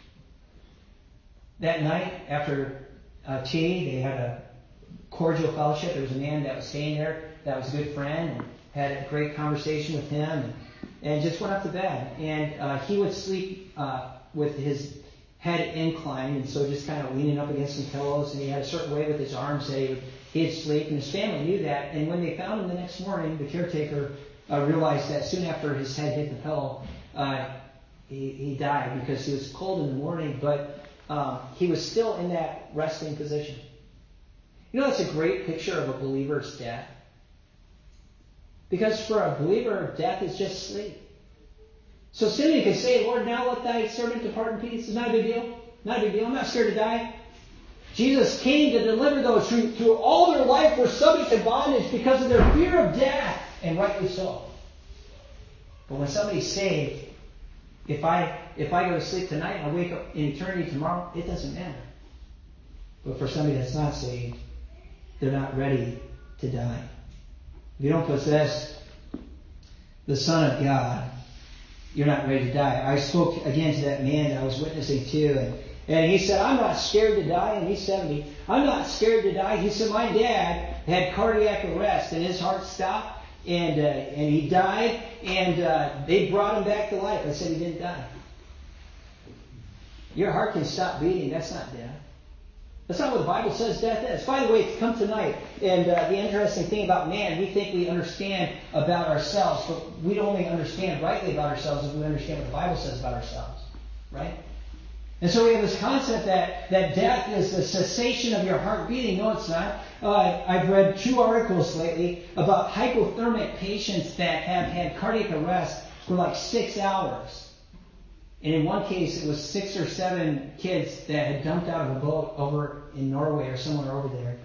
That night, after uh, tea, they had a cordial fellowship. There was a man that was staying there that was a good friend and had a great conversation with him and, and just went up to bed. And uh, he would sleep uh, with his head inclined, and so just kind of leaning up against some pillows, and he had a certain way with his arms that he would he'd sleep, and his family knew that. And when they found him the next morning, the caretaker uh, realized that soon after his head hit the pillow, uh, he, he died because he was cold in the morning, but um, he was still in that resting position. You know, that's a great picture of a believer's death. Because for a believer, death is just sleep. So Simeon could say, Lord, now let thy servant depart in peace. It's not a big deal. Not a big deal. I'm not scared to die. Jesus came to deliver those who through all their life were subject to bondage because of their fear of death, and rightly so. But when somebody's saved, if I if I go to sleep tonight and I wake up in eternity tomorrow, it doesn't matter. But for somebody that's not saved, they're not ready to die. If you don't possess the Son of God, you're not ready to die. I spoke again to that man that I was witnessing to, and, and he said, I'm not scared to die, and he's seventy. I'm not scared to die. He said, my dad had cardiac arrest, and his heart stopped, and uh, and he died, and uh, they brought him back to life. I said, he didn't die. Your heart can stop beating. That's not death. That's not what the Bible says death is. By the way, come tonight. And uh, the interesting thing about man, we think we understand about ourselves, but we don't only understand rightly about ourselves if we understand what the Bible says about ourselves. Right? And so we have this concept that, that death is the cessation of your heart beating. No, it's not. Uh, I've read two articles lately about hypothermic patients that have had cardiac arrest for like six hours. And in one case, it was six or seven kids that had dumped out of a boat over in Norway or somewhere over there.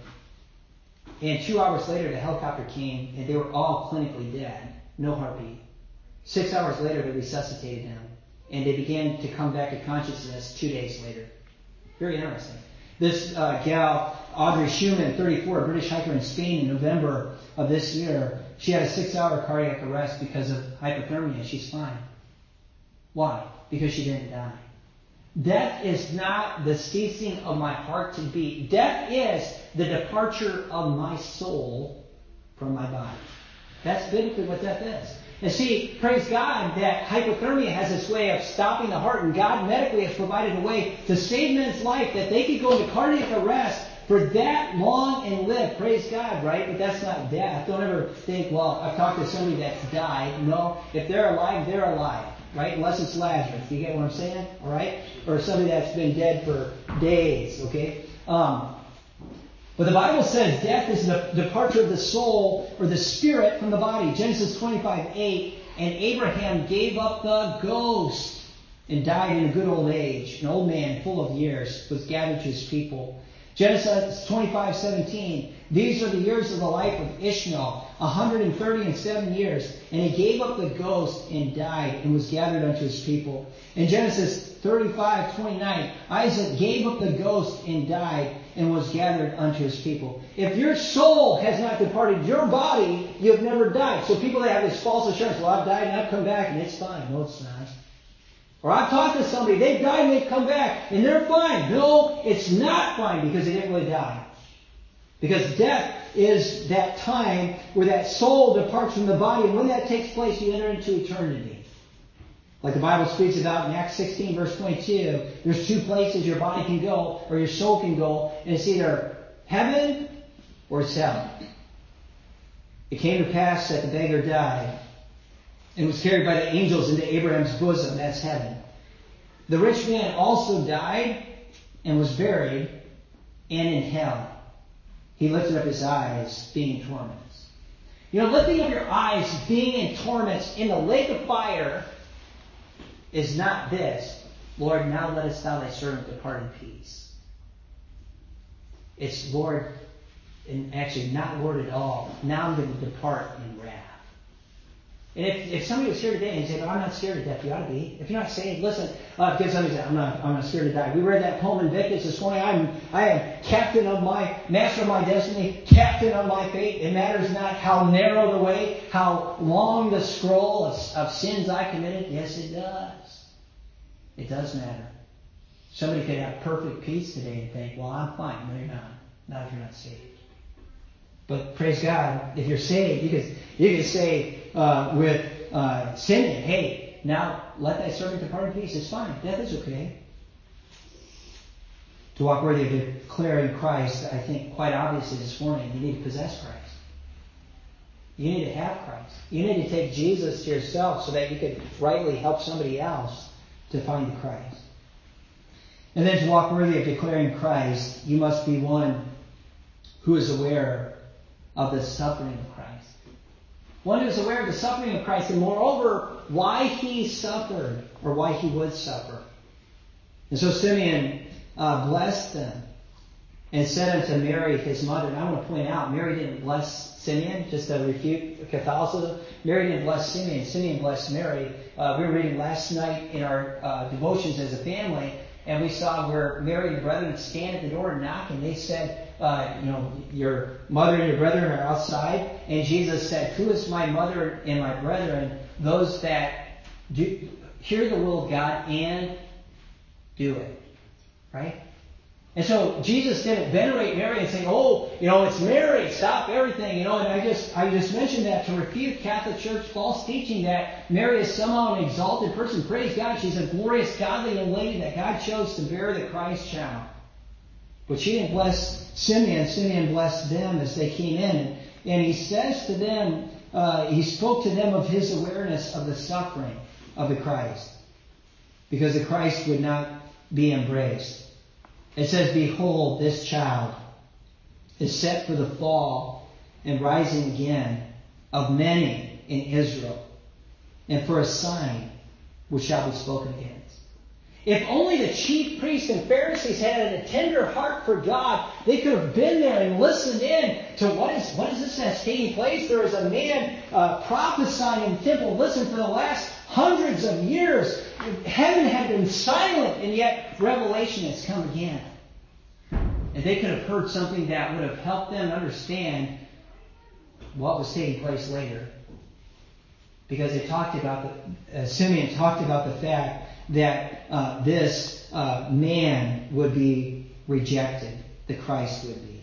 And two hours later, the helicopter came, and they were all clinically dead. No heartbeat. Six hours later, they resuscitated him. And they began to come back to consciousness two days later. Very interesting. This uh, gal, Audrey Schumann, thirty-four, a British hiker in Spain in November of this year, she had a six-hour cardiac arrest because of hypothermia. She's fine. Why? Because she didn't die. Death is not the ceasing of my heart to beat. Death is the departure of my soul from my body. That's biblically what death is. And see, praise God that hypothermia has this way of stopping the heart, and God medically has provided a way to save men's life that they could go into cardiac arrest for that long and live. Praise God, right? But that's not death. Don't ever think, well, I've talked to somebody that's died. No, if they're alive, they're alive. Right? Unless it's Lazarus. You get what I'm saying? All right? Or somebody that's been dead for days. Okay? Um, but the Bible says death is the departure of the soul or the spirit from the body. Genesis twenty-five eight. And Abraham gave up the ghost and died in a good old age. An old man full of years was gathered to his people. Genesis twenty-five seventeen. These are the years of the life of Ishmael, one hundred thirty and seven years. And he gave up the ghost and died and was gathered unto his people. In Genesis thirty-five twenty-nine, Isaac gave up the ghost and died and was gathered unto his people. If your soul has not departed your body, you have never died. So people that have this false assurance, well, I've died and I've come back and it's fine. No, it's not. Or I've talked to somebody, they've died and they've come back and they're fine. No, it's not fine because they didn't really die. Because death is that time where that soul departs from the body, and when that takes place, you enter into eternity. Like the Bible speaks about in Acts sixteen, verse twenty-two, there's two places your body can go, or your soul can go, and it's either heaven or it's hell. It came to pass that the beggar died and was carried by the angels into Abraham's bosom. That's heaven. The rich man also died and was buried, and in hell he lifted up his eyes, being in torments. You know, lifting up your eyes, being in torments in the lake of fire is not this, Lord, now lettest thou thy servant depart in peace. It's, Lord, and actually not Lord at all. Now I'm going to depart in wrath. And if, if somebody was here today and said, "Oh, I'm not scared of death," you ought to be. If you're not saved, listen. Uh, because somebody said, "I'm not, I'm not scared to die." We read that poem in Invictus this morning. I'm, I am captain of my, master of my destiny, captain of my fate. It matters not how narrow the way, how long the scroll of, of sins I committed. Yes, it does. It does matter. Somebody could have perfect peace today and think, "Well, I'm fine." No, you're not. Not if you're not saved. But praise God, if you're saved, you can you can say uh, with uh, Simeon, "Hey, now let thy servant depart in peace." It's fine. Death is okay. To walk worthy of declaring Christ, I think quite obviously this morning, you need to possess Christ. You need to have Christ. You need to take Jesus to yourself so that you can rightly help somebody else to find the Christ. And then to walk worthy of declaring Christ, you must be one who is aware of the suffering of Christ. One who is aware of the suffering of Christ, and moreover, why he suffered, or why he would suffer. And so Simeon uh, blessed them and said unto Mary, his mother, and I want to point out, Mary didn't bless Simeon, just to refute Catholicism. Mary didn't bless Simeon. Simeon blessed Mary. Uh, we were reading last night in our uh, devotions as a family, and we saw where Mary and the brethren stand at the door and knock, and they said, uh, you know, your mother and your brethren are outside. And Jesus said, "Who is my mother and my brethren? Those that do hear the will of God and do it." Right? And so Jesus didn't venerate Mary and say, "Oh, you know, it's Mary, stop everything." You know, and I just I just mentioned that to refute Catholic Church false teaching that Mary is somehow an exalted person. Praise God, she's a glorious, godly young lady that God chose to bear the Christ child. Which he didn't bless Simeon. Simeon blessed them as they came in. And he says to them, uh, he spoke to them of his awareness of the suffering of the Christ. Because the Christ would not be embraced. It says, behold, this child is set for the fall and rising again of many in Israel, and for a sign which shall be spoken against. If only the chief priests and Pharisees had a tender heart for God, they could have been there and listened in to what is what is this that's taking place. There is a man uh, prophesying in the temple. Listen, for the last hundreds of years, heaven had been silent, and yet revelation has come again. And they could have heard something that would have helped them understand what was taking place later. Because they talked about, the, uh, Simeon talked about the fact that uh, this uh, man would be rejected, the Christ would be.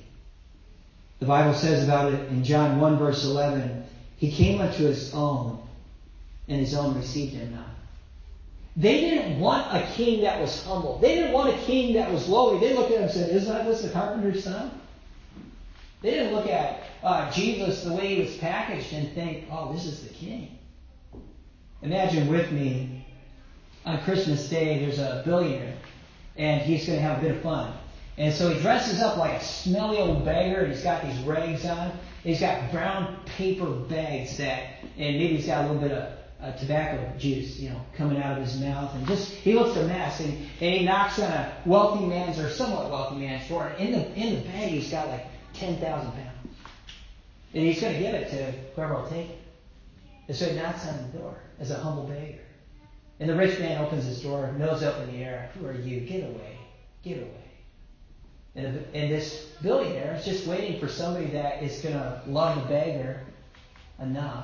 The Bible says about it in John one verse eleven, he came unto his own, and his own received him not. They didn't want a king that was humble. They didn't want a king that was lowly. They looked at him and said, isn't this the carpenter's son? They didn't look at uh, Jesus the way he was packaged and think, oh, this is the king. Imagine with me, on Christmas Day, there's a billionaire, and he's going to have a bit of fun. And so he dresses up like a smelly old beggar, and he's got these rags on. He's got brown paper bags that, and maybe he's got a little bit of uh, tobacco juice, you know, coming out of his mouth, and just he looks a mess. And, and he knocks on a wealthy man's or somewhat wealthy man's door. And in the in the bag, he's got like ten thousand pounds, and he's going to give it to whoever will take it. And so he knocks on the door as a humble beggar. And the rich man opens his door, nose up in the air. Who are you? Get away. Get away. And, and this billionaire is just waiting for somebody that is going to love the beggar enough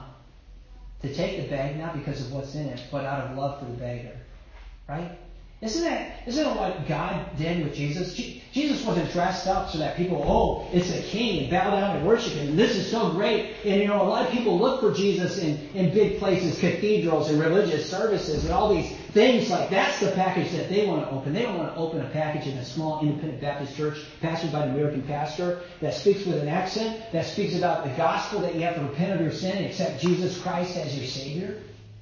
to take the bag, not because of what's in it, but out of love for the beggar. Right? Isn't that, isn't that what God did with Jesus? Je- Jesus wasn't dressed up so that people, oh, it's a king, and bow down and worship him. And this is so great. And, you know, a lot of people look for Jesus in, in big places, cathedrals and religious services and all these things like that's the package that they want to open. They don't want to open a package in a small independent Baptist church pastored by an American pastor that speaks with an accent, that speaks about the gospel that you have to repent of your sin and accept Jesus Christ as your Savior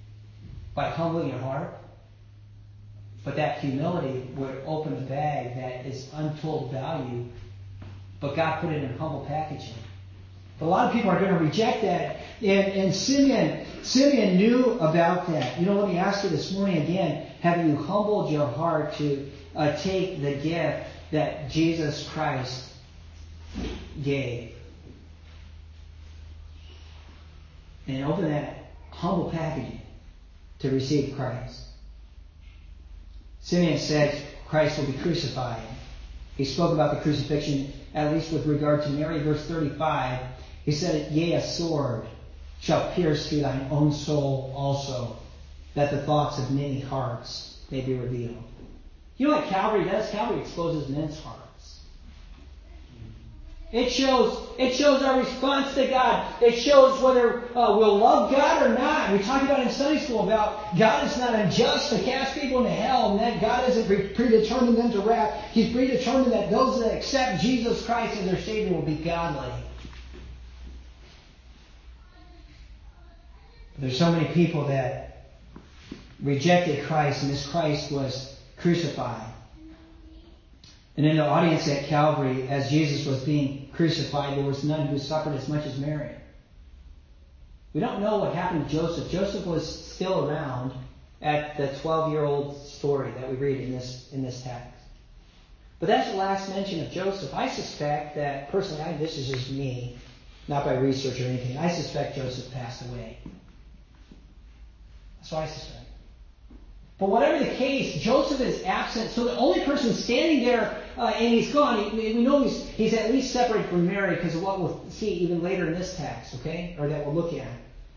by humbling your heart. But that humility would open a bag that is untold value, but God put it in humble packaging. But a lot of people are going to reject that. And, and Simeon, Simeon knew about that. You know, let me ask you this morning again, have you humbled your heart to uh, take the gift that Jesus Christ gave? And open that humble packaging to receive Christ. Simeon said Christ will be crucified. He spoke about the crucifixion, at least with regard to Mary. Verse thirty-five, he said, yea, a sword shall pierce through thine own soul also, that the thoughts of many hearts may be revealed. You know what Calvary does? Calvary exposes men's hearts. It shows it shows our response to God. It shows whether uh, we'll love God or not. We talked about in Sunday school about God is not unjust to cast people into hell, and that God isn't pre- predetermined them to wrath. He's predetermined that those that accept Jesus Christ as their Savior will be godly. But there's so many people that rejected Christ, and this Christ was crucified. And in the audience at Calvary, as Jesus was being crucified, there was none who suffered as much as Mary. We don't know what happened to Joseph. Joseph was still around at the twelve-year-old story that we read in this in this text. But that's the last mention of Joseph. I suspect that, personally, I, this is just me, not by research or anything, I suspect Joseph passed away. That's what I suspect. But whatever the case, Joseph is absent. So the only person standing there, uh, and he's gone, we know he's, he's at least separated from Mary because of what we'll see even later in this text, okay? Or that we'll look at.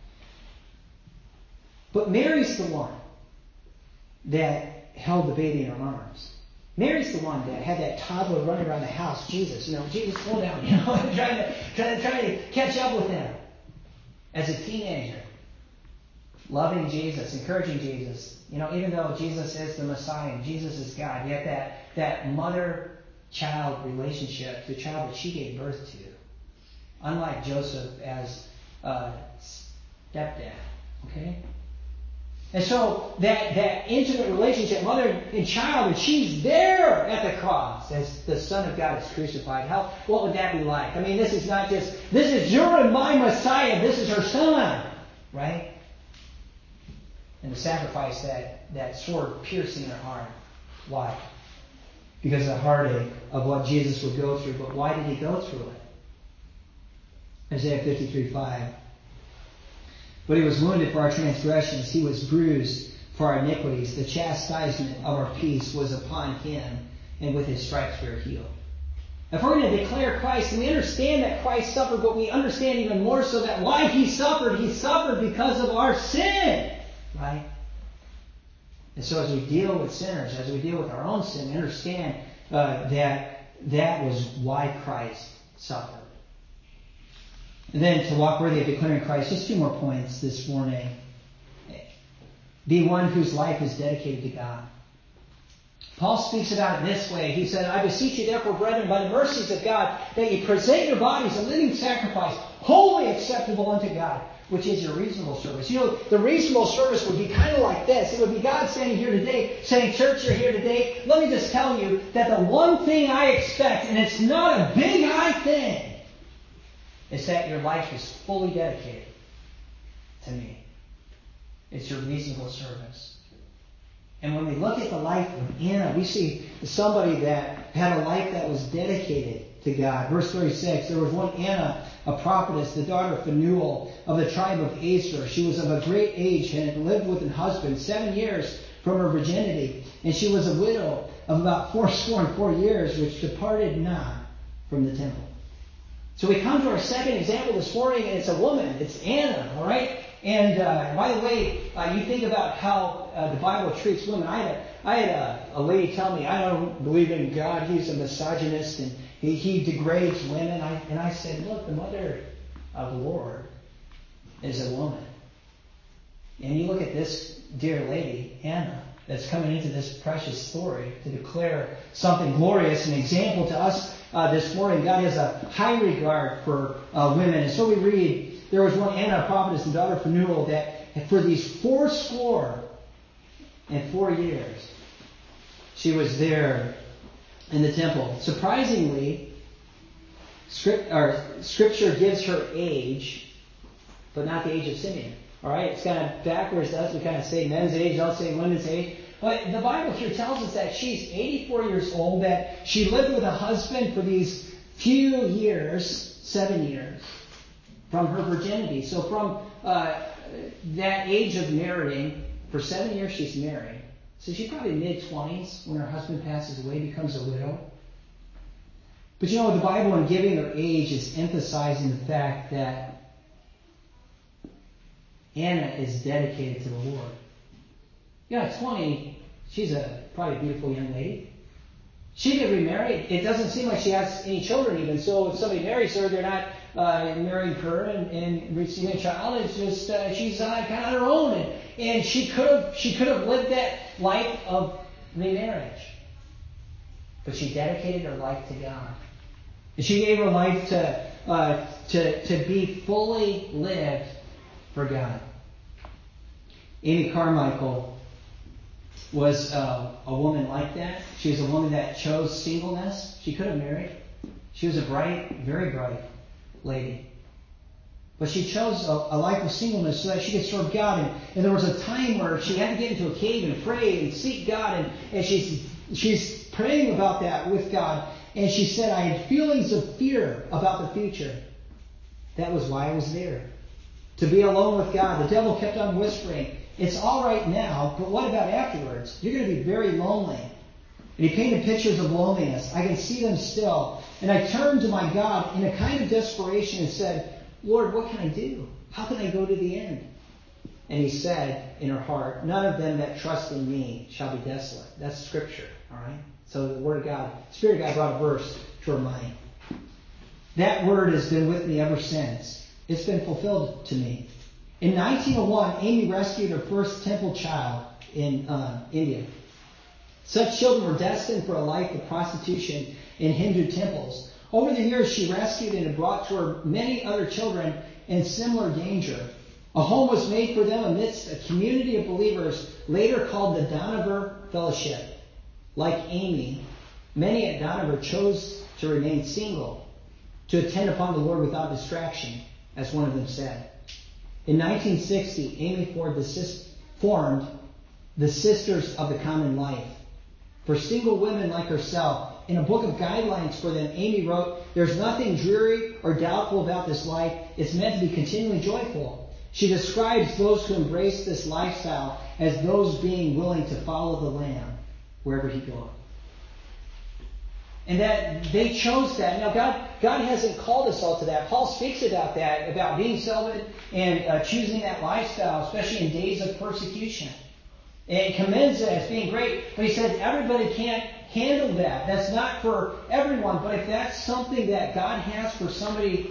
But Mary's the one that held the baby in her arms. Mary's the one that had that toddler running around the house. Jesus, you know, Jesus, slow down, you know, trying to, trying to, trying to catch up with him as a teenager. Loving Jesus, encouraging Jesus. You know, even though Jesus is the Messiah, Jesus is God, yet that, that mother child relationship to a child that she gave birth to. Unlike Joseph as uh, stepdad. Okay? And so that, that intimate relationship, mother and child, and she's there at the cross as the Son of God is crucified. How, what would that be like? I mean, this is not just, this is your and my Messiah. This is her Son. Right? And the sacrifice, that, that sword piercing her heart. Why? Because of the heartache of what Jesus would go through. But why did he go through it? Isaiah fifty-three five. But he was wounded for our transgressions. He was bruised for our iniquities. The chastisement of our peace was upon him, and with his stripes we are healed. If we're going to declare Christ, and we understand that Christ suffered, but we understand even more so that why he suffered, he suffered because of our sin. Right? And so as we deal with sinners, as we deal with our own sin, we understand uh, that that was why Christ suffered. And then to walk worthy of declaring Christ, just two more points this morning. Be one whose life is dedicated to God. Paul speaks about it this way. He said, I beseech you therefore, brethren, by the mercies of God, that you present your bodies a living sacrifice, wholly acceptable unto God, which is your reasonable service. You know, the reasonable service would be kind of like this. It would be God standing here today, saying, church, you're here today. Let me just tell you that the one thing I expect, and it's not a big high thing, is that your life is fully dedicated to me. It's your reasonable service. And when we look at the life of Anna, we see somebody that had a life that was dedicated to God. Verse thirty-six, there was one Anna, a prophetess, the daughter of Phanuel of the tribe of Aser. She was of a great age and had lived with a husband seven years from her virginity. And she was a widow of about fourscore and four years, which departed not from the temple. So we come to our second example this morning, and it's a woman. It's Anna, all right? And uh, by the way, uh, you think about how uh, the Bible treats women. I had, a, I had a, a lady tell me, I don't believe in God. He's a misogynist, and he, he degrades women. I, and I said, look, the mother of the Lord is a woman. And you look at this dear lady, Anna, that's coming into this precious story to declare something glorious, an example to us uh, this morning. God has a high regard for uh, women. And so we read, there was one Anna, a prophetess, the daughter of Phanuel, that for these four score and four years, she was there in the temple. Surprisingly, script, or, Scripture gives her age, but not the age of Simeon. All right, it's kind of backwards to us. We kind of say men's age, don't say women's age. But the Bible here tells us that she's eighty-four years old, that she lived with a husband for these few years, seven years, from her virginity. So from uh, that age of marrying, for seven years she's married. So she's probably mid-twenties when her husband passes away, becomes a widow. But you know, the Bible, in giving her age, is emphasizing the fact that Anna is dedicated to the Lord. You know, at twenty, she's a probably a beautiful young lady. She could remarry. It doesn't seem like she has any children even. So if somebody marries her, they're not uh, marrying her and, and receiving a child. It's just uh, she's uh, kind of on her own, and, and she could have she could have lived that life of remarriage, but she dedicated her life to God. And she gave her life to uh, to to be fully lived for God. Amy Carmichael was uh, a woman like that. She was a woman that chose singleness. She could have married. She was a bright, very bright lady. But she chose a, a life of singleness so that she could serve God. And, and there was a time where she had to get into a cave and pray and seek God. And, and she's, she's praying about that with God. And she said, I had feelings of fear about the future. That was why I was there. To be alone with God. The devil kept on whispering, it's all right now, but what about afterwards? You're going to be very lonely. And he painted pictures of loneliness. I can see them still. And I turned to my God in a kind of desperation and said, Lord, what can I do? How can I go to the end? And he said in her heart, none of them that trust in me shall be desolate. That's Scripture, all right? So the Word of God, Spirit of God brought a verse to her mind. That word has been with me ever since. It's been fulfilled to me. In nineteen oh one, Amy rescued her first temple child in uh, India. Such children were destined for a life of prostitution in Hindu temples. Over the years, she rescued and brought to her many other children in similar danger. A home was made for them amidst a community of believers, later called the Dohnavur Fellowship. Like Amy, many at Dohnavur chose to remain single, to attend upon the Lord without distraction, as one of them said. In nineteen sixty, Amy Ford the sis- formed the Sisters of the Common Life for single women like herself. In a book of guidelines for them, Amy wrote, "There's nothing dreary or doubtful about this life. It's meant to be continually joyful." She describes those who embrace this lifestyle as those being willing to follow the Lamb wherever he goes. And that they chose that. Now, God, God hasn't called us all to that. Paul speaks about that, about being celibate and uh, choosing that lifestyle, especially in days of persecution. And he commends it as being great. But he says everybody can't handle that. That's not for everyone. But if that's something that God has for somebody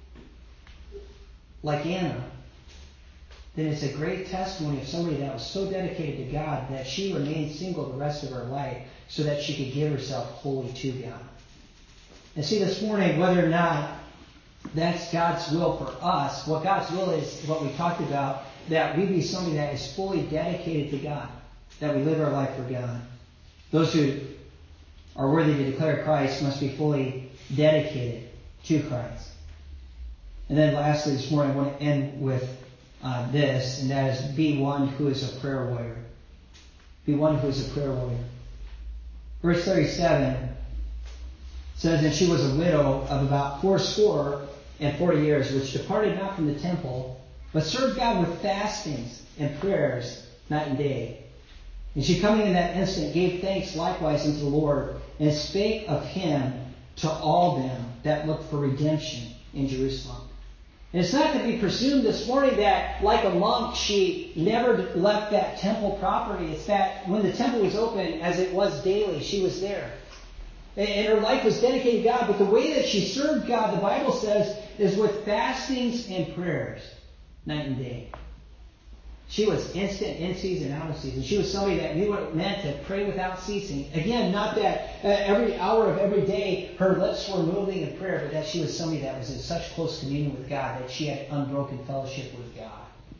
like Anna, then it's a great testimony of somebody that was so dedicated to God that she remained single the rest of her life so that she could give herself wholly to God. And see, this morning, whether or not that's God's will for us, what God's will is what we talked about, that we be somebody that is fully dedicated to God, that we live our life for God. Those who are worthy to declare Christ must be fully dedicated to Christ. And then lastly, this morning, I want to end with uh, this, and that is be one who is a prayer warrior. Be one who is a prayer warrior. Verse thirty-seven says, "And she was a widow of about fourscore and forty years, which departed not from the temple, but served God with fastings and prayers night and day. And she coming in that instant gave thanks likewise unto the Lord, and spake of him to all them that looked for redemption in Jerusalem." And it's not to be presumed this morning that, like a monk, she never left that temple property. It's that when the temple was open, as it was daily, she was there. And her life was dedicated to God. But the way that she served God, the Bible says, is with fastings and prayers, night and day. She was instant, in season, out of season. She was somebody that knew what it meant to pray without ceasing. Again, not that uh, every hour of every day her lips were moving in prayer, but that she was somebody that was in such close communion with God that she had unbroken fellowship with God.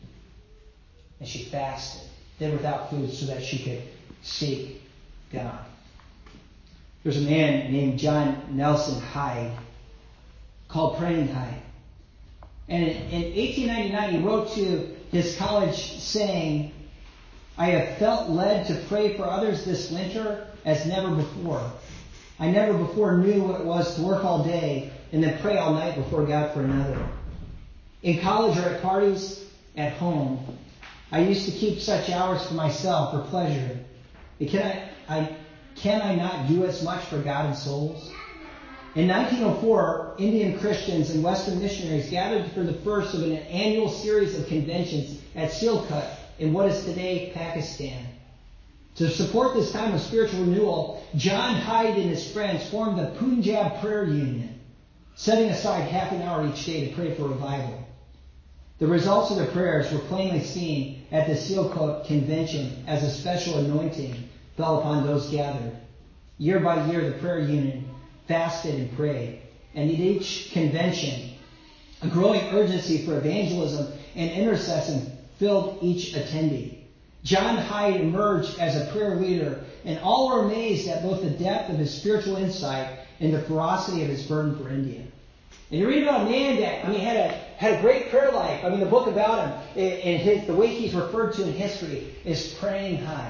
And she fasted, did without food, so that she could seek God. There's a man named John Nelson Hyde, called Praying Hyde. And in, in eighteen ninety-nine, he wrote to his college saying, "I have felt led to pray for others this winter as never before. I never before knew what it was to work all day and then pray all night before God for another. In college or at parties, at home, I used to keep such hours for myself for pleasure. Can I, I, can I not do as much for God and souls?" In nineteen oh four, Indian Christians and Western missionaries gathered for the first of an annual series of conventions at Sialkot in what is today Pakistan. To support this time of spiritual renewal, John Hyde and his friends formed the Punjab Prayer Union, setting aside half an hour each day to pray for revival. The results of their prayers were plainly seen at the Sialkot convention as a special anointing fell upon those gathered. Year by year, the prayer union fasted and prayed, and at each convention, a growing urgency for evangelism and intercession filled each attendee. John Hyde emerged as a prayer leader, and all were amazed at both the depth of his spiritual insight and the ferocity of his burden for India. And you read about a man that, I mean, had a had a great prayer life. I mean, the book about him, and his, the way he's referred to in history is Praying Hyde.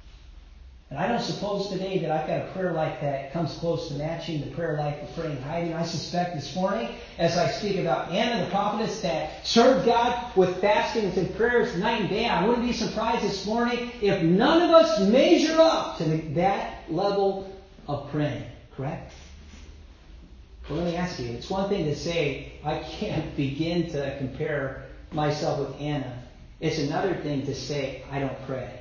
And I don't suppose today that I've got a prayer life that comes close to matching the prayer life of Praying Hyde. And I suspect this morning, as I speak about Anna the prophetess that served God with fastings and prayers night and day, I wouldn't be surprised this morning if none of us measure up to that level of praying. Correct? Well, let me ask you. It's one thing to say, I can't begin to compare myself with Anna. It's another thing to say, I don't pray.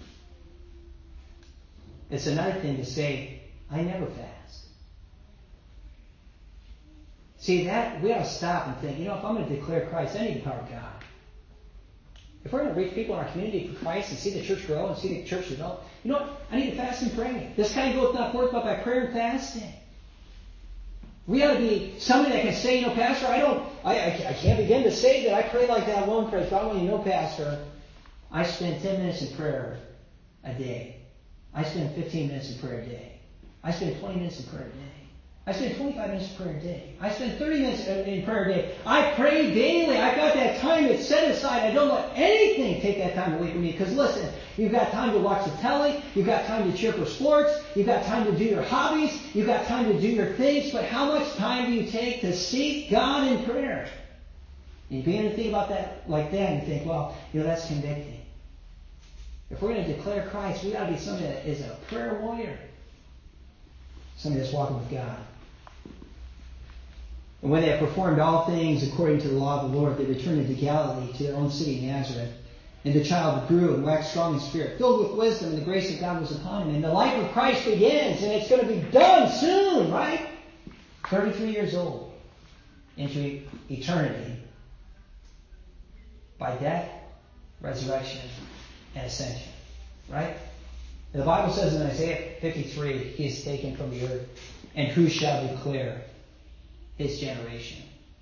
It's another thing to say, I never fast. See, that we ought to stop and think, you know, if I'm going to declare Christ, I need the power of God. If we're going to reach people in our community for Christ and see the church grow and see the church develop, You know what? I need to fast and pray. This kind goeth not forth but by prayer and fasting. We ought to be somebody that can say, you know, Pastor, I don't, I, I, I can't begin to say that I pray like that one prayer. But I want you to know, Pastor, I spend ten minutes in prayer a day. I spend fifteen minutes in prayer a day. I spend twenty minutes in prayer a day. I spend twenty-five minutes in prayer a day. I spend thirty minutes in prayer a day. I pray daily. I've got that time that's set aside. I don't let anything take that time away from me. Because listen, you've got time to watch the telly. You've got time to cheer for sports. You've got time to do your hobbies. You've got time to do your things. But how much time do you take to seek God in prayer? And you begin to think about that like that and you think, well, you know, that's convicting. If we're going to declare Christ, we got to be somebody that is a prayer warrior. Somebody that's walking with God. And when they had performed all things according to the law of the Lord, they returned into Galilee to their own city Nazareth. And the child grew and waxed strong in spirit, filled with wisdom, and the grace of God was upon him. And the life of Christ begins, and it's going to be done soon, right? thirty-three years old, into eternity, by death, resurrection, and ascension, right? And the Bible says in Isaiah fifty-three, he is taken from the earth, and who shall declare his generation?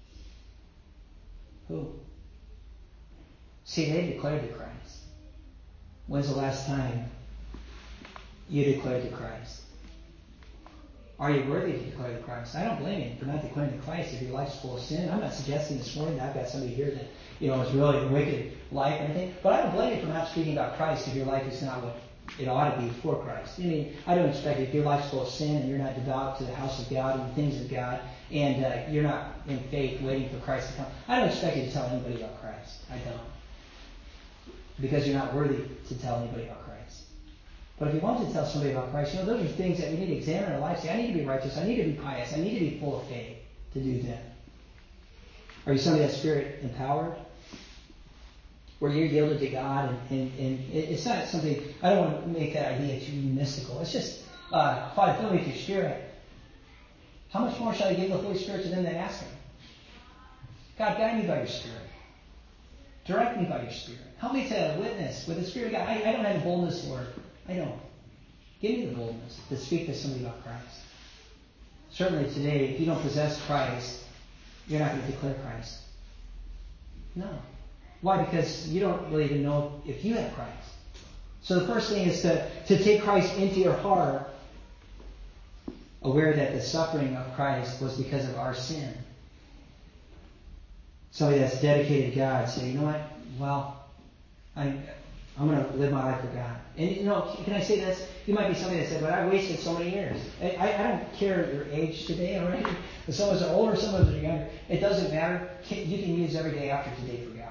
Who? See, they declared to Christ. When's the last time you declared to Christ? Are you worthy to declare to Christ? I don't blame you for not declaring to Christ if your life's full of sin. I'm not suggesting this morning that I've got somebody here that, you know, is really a wicked life or anything. But I don't blame you for not speaking about Christ if your life is not what it ought to be for Christ. I mean, I don't expect if your life's full of sin and you're not devout to the house of God and the things of God, and uh, you're not in faith waiting for Christ to come, I don't expect you to tell anybody about Christ. I don't. Because you're not worthy to tell anybody about Christ. But if you want to tell somebody about Christ, you know, those are things that we need to examine in our lives. Say, I need to be righteous. I need to be pious. I need to be full of faith to do that. Are you somebody that's spirit empowered? Where you're yielded to God, and, and, and it's not something, I don't want to make that idea too mystical. It's just, uh, Father, fill me with your Spirit. How much more shall I give the Holy Spirit to them that ask Him? God, guide me by your Spirit. Direct me by your Spirit. Help me to witness with the Spirit of God. I, I don't have the boldness, Lord. I don't. Give me the boldness to speak to somebody about Christ. Certainly today, if you don't possess Christ, you're not going to declare Christ. No. Why? Because you don't really even know if you have Christ. So the first thing is to, to take Christ into your heart, aware that the suffering of Christ was because of our sin. Somebody that's dedicated to God, say, you know what? Well, I, I'm going to live my life for God. And you know, can I say this? You might be somebody that said, but I wasted so many years. I, I, I don't care your age today, all right? Some of us are older, some of us are younger. It doesn't matter. You can use every day after today for God.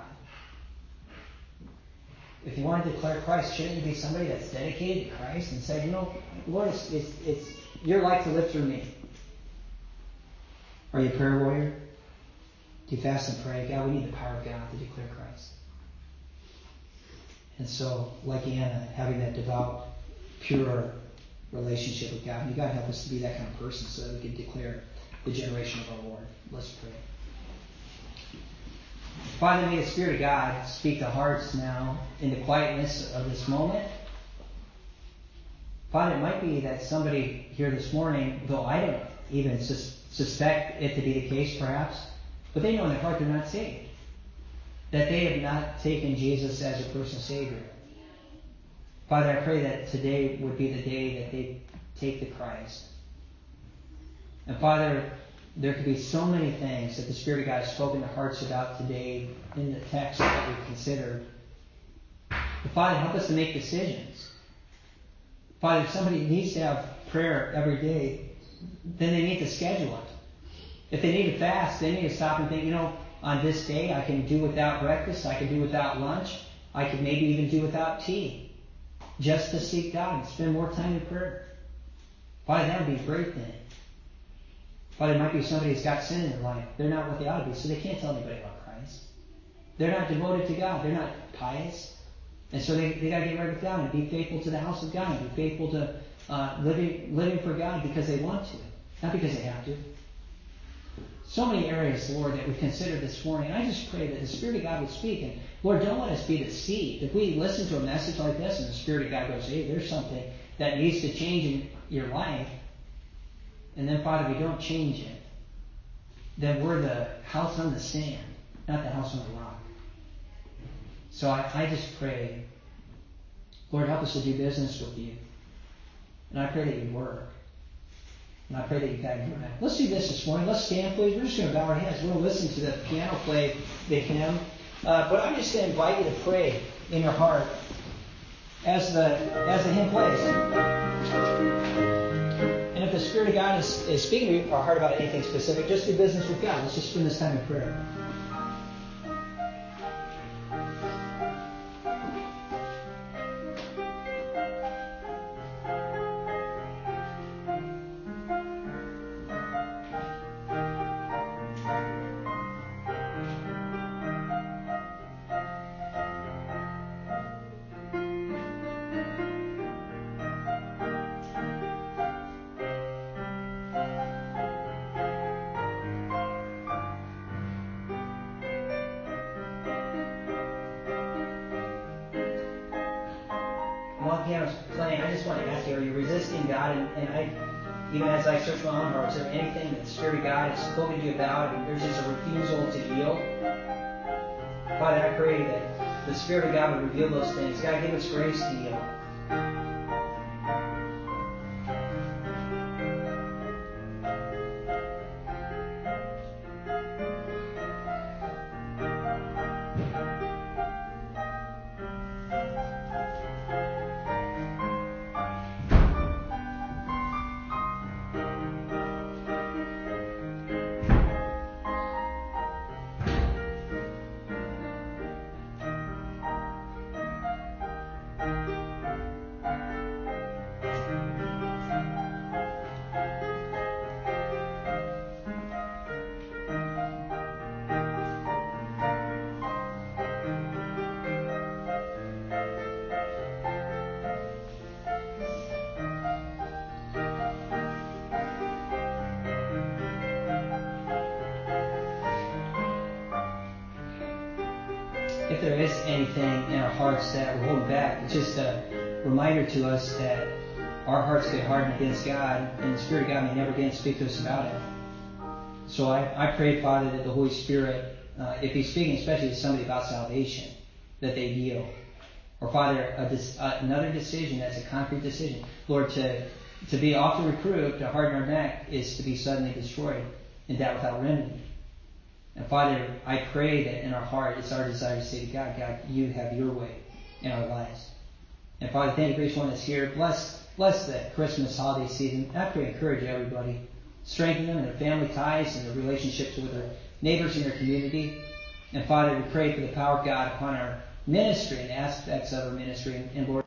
If you want to declare Christ, shouldn't you be somebody that's dedicated to Christ and say, you know, Lord, it's, it's, it's your life to live through me. Are you a prayer warrior? Do you fast and pray? God, we need the power of God to declare Christ. And so, like Anna, having that devout, pure relationship with God, may God help us to be that kind of person so that we can declare the generation of our Lord. Let's pray. Father, may the Spirit of God speak to hearts now in the quietness of this moment. Father, it might be that somebody here this morning, though I don't even sus- suspect it to be the case perhaps, but they know in their heart they're not saved. That they have not taken Jesus as their personal Savior. Father, I pray that today would be the day that they take the Christ. And Father, there could be so many things that the Spirit of God has spoken to hearts about today in the text that we've considered. But Father, help us to make decisions. Father, if somebody needs to have prayer every day, then they need to schedule it. If they need to fast, they need to stop and think, you know, on this day I can do without breakfast, I can do without lunch, I can maybe even do without tea, just to seek God and spend more time in prayer. Father, that would be a great thing. Father, it might be somebody who's got sin in their life. They're not what they ought to be, so they can't tell anybody about Christ. They're not devoted to God. They're not pious. And so they, they got to get right with God and be faithful to the house of God and be faithful to uh, living living for God because they want to, not because they have to. So many areas, Lord, that we considered this morning. And I just pray that the Spirit of God would speak. And Lord, don't let us be deceived. If we listen to a message like this and the Spirit of God goes, hey, there's something that needs to change in your life, and then, Father, we don't change it, then we're the house on the sand, not the house on the rock. So I, I just pray, Lord, help us to do business with you. And I pray that you work. And I pray that you guide me right. Let's do this this morning. Let's stand, please. We're just going to bow our heads. We're going to listen to the piano play the hymn. Uh, but I'm just going to invite you to pray in your heart as the as the hymn plays. And if the Spirit of God is, is speaking to our heart about anything specific, just do business with God. Let's just spend this time in prayer. While piano's playing, I just want to ask you, are you resisting God? And, and I, even as I search my own heart, is there anything that the Spirit of God has spoken to you about, and there's just a refusal to yield? Father, I pray that the Spirit of God would reveal those things. God, give us grace to yield. If there is anything in our hearts that we're holding back, it's just a reminder to us that our hearts get hardened against God, and the Spirit of God may never again speak to us about it. So I, I pray, Father, that the Holy Spirit, uh, if He's speaking especially to somebody about salvation, that they yield. Or, Father, a, uh, another decision that's a concrete decision. Lord, to, to be often reproved, to harden our neck, is to be suddenly destroyed and that without remedy. And Father, I pray that in our heart, it's our desire to say to God, God, you have your way in our lives. And Father, thank you for each one that's here. Bless, bless the Christmas holiday season. And I pray encourage everybody. Strengthen them in their family ties and their relationships with their neighbors in their community. And Father, we pray for the power of God upon our ministry and aspects of our ministry. And Lord,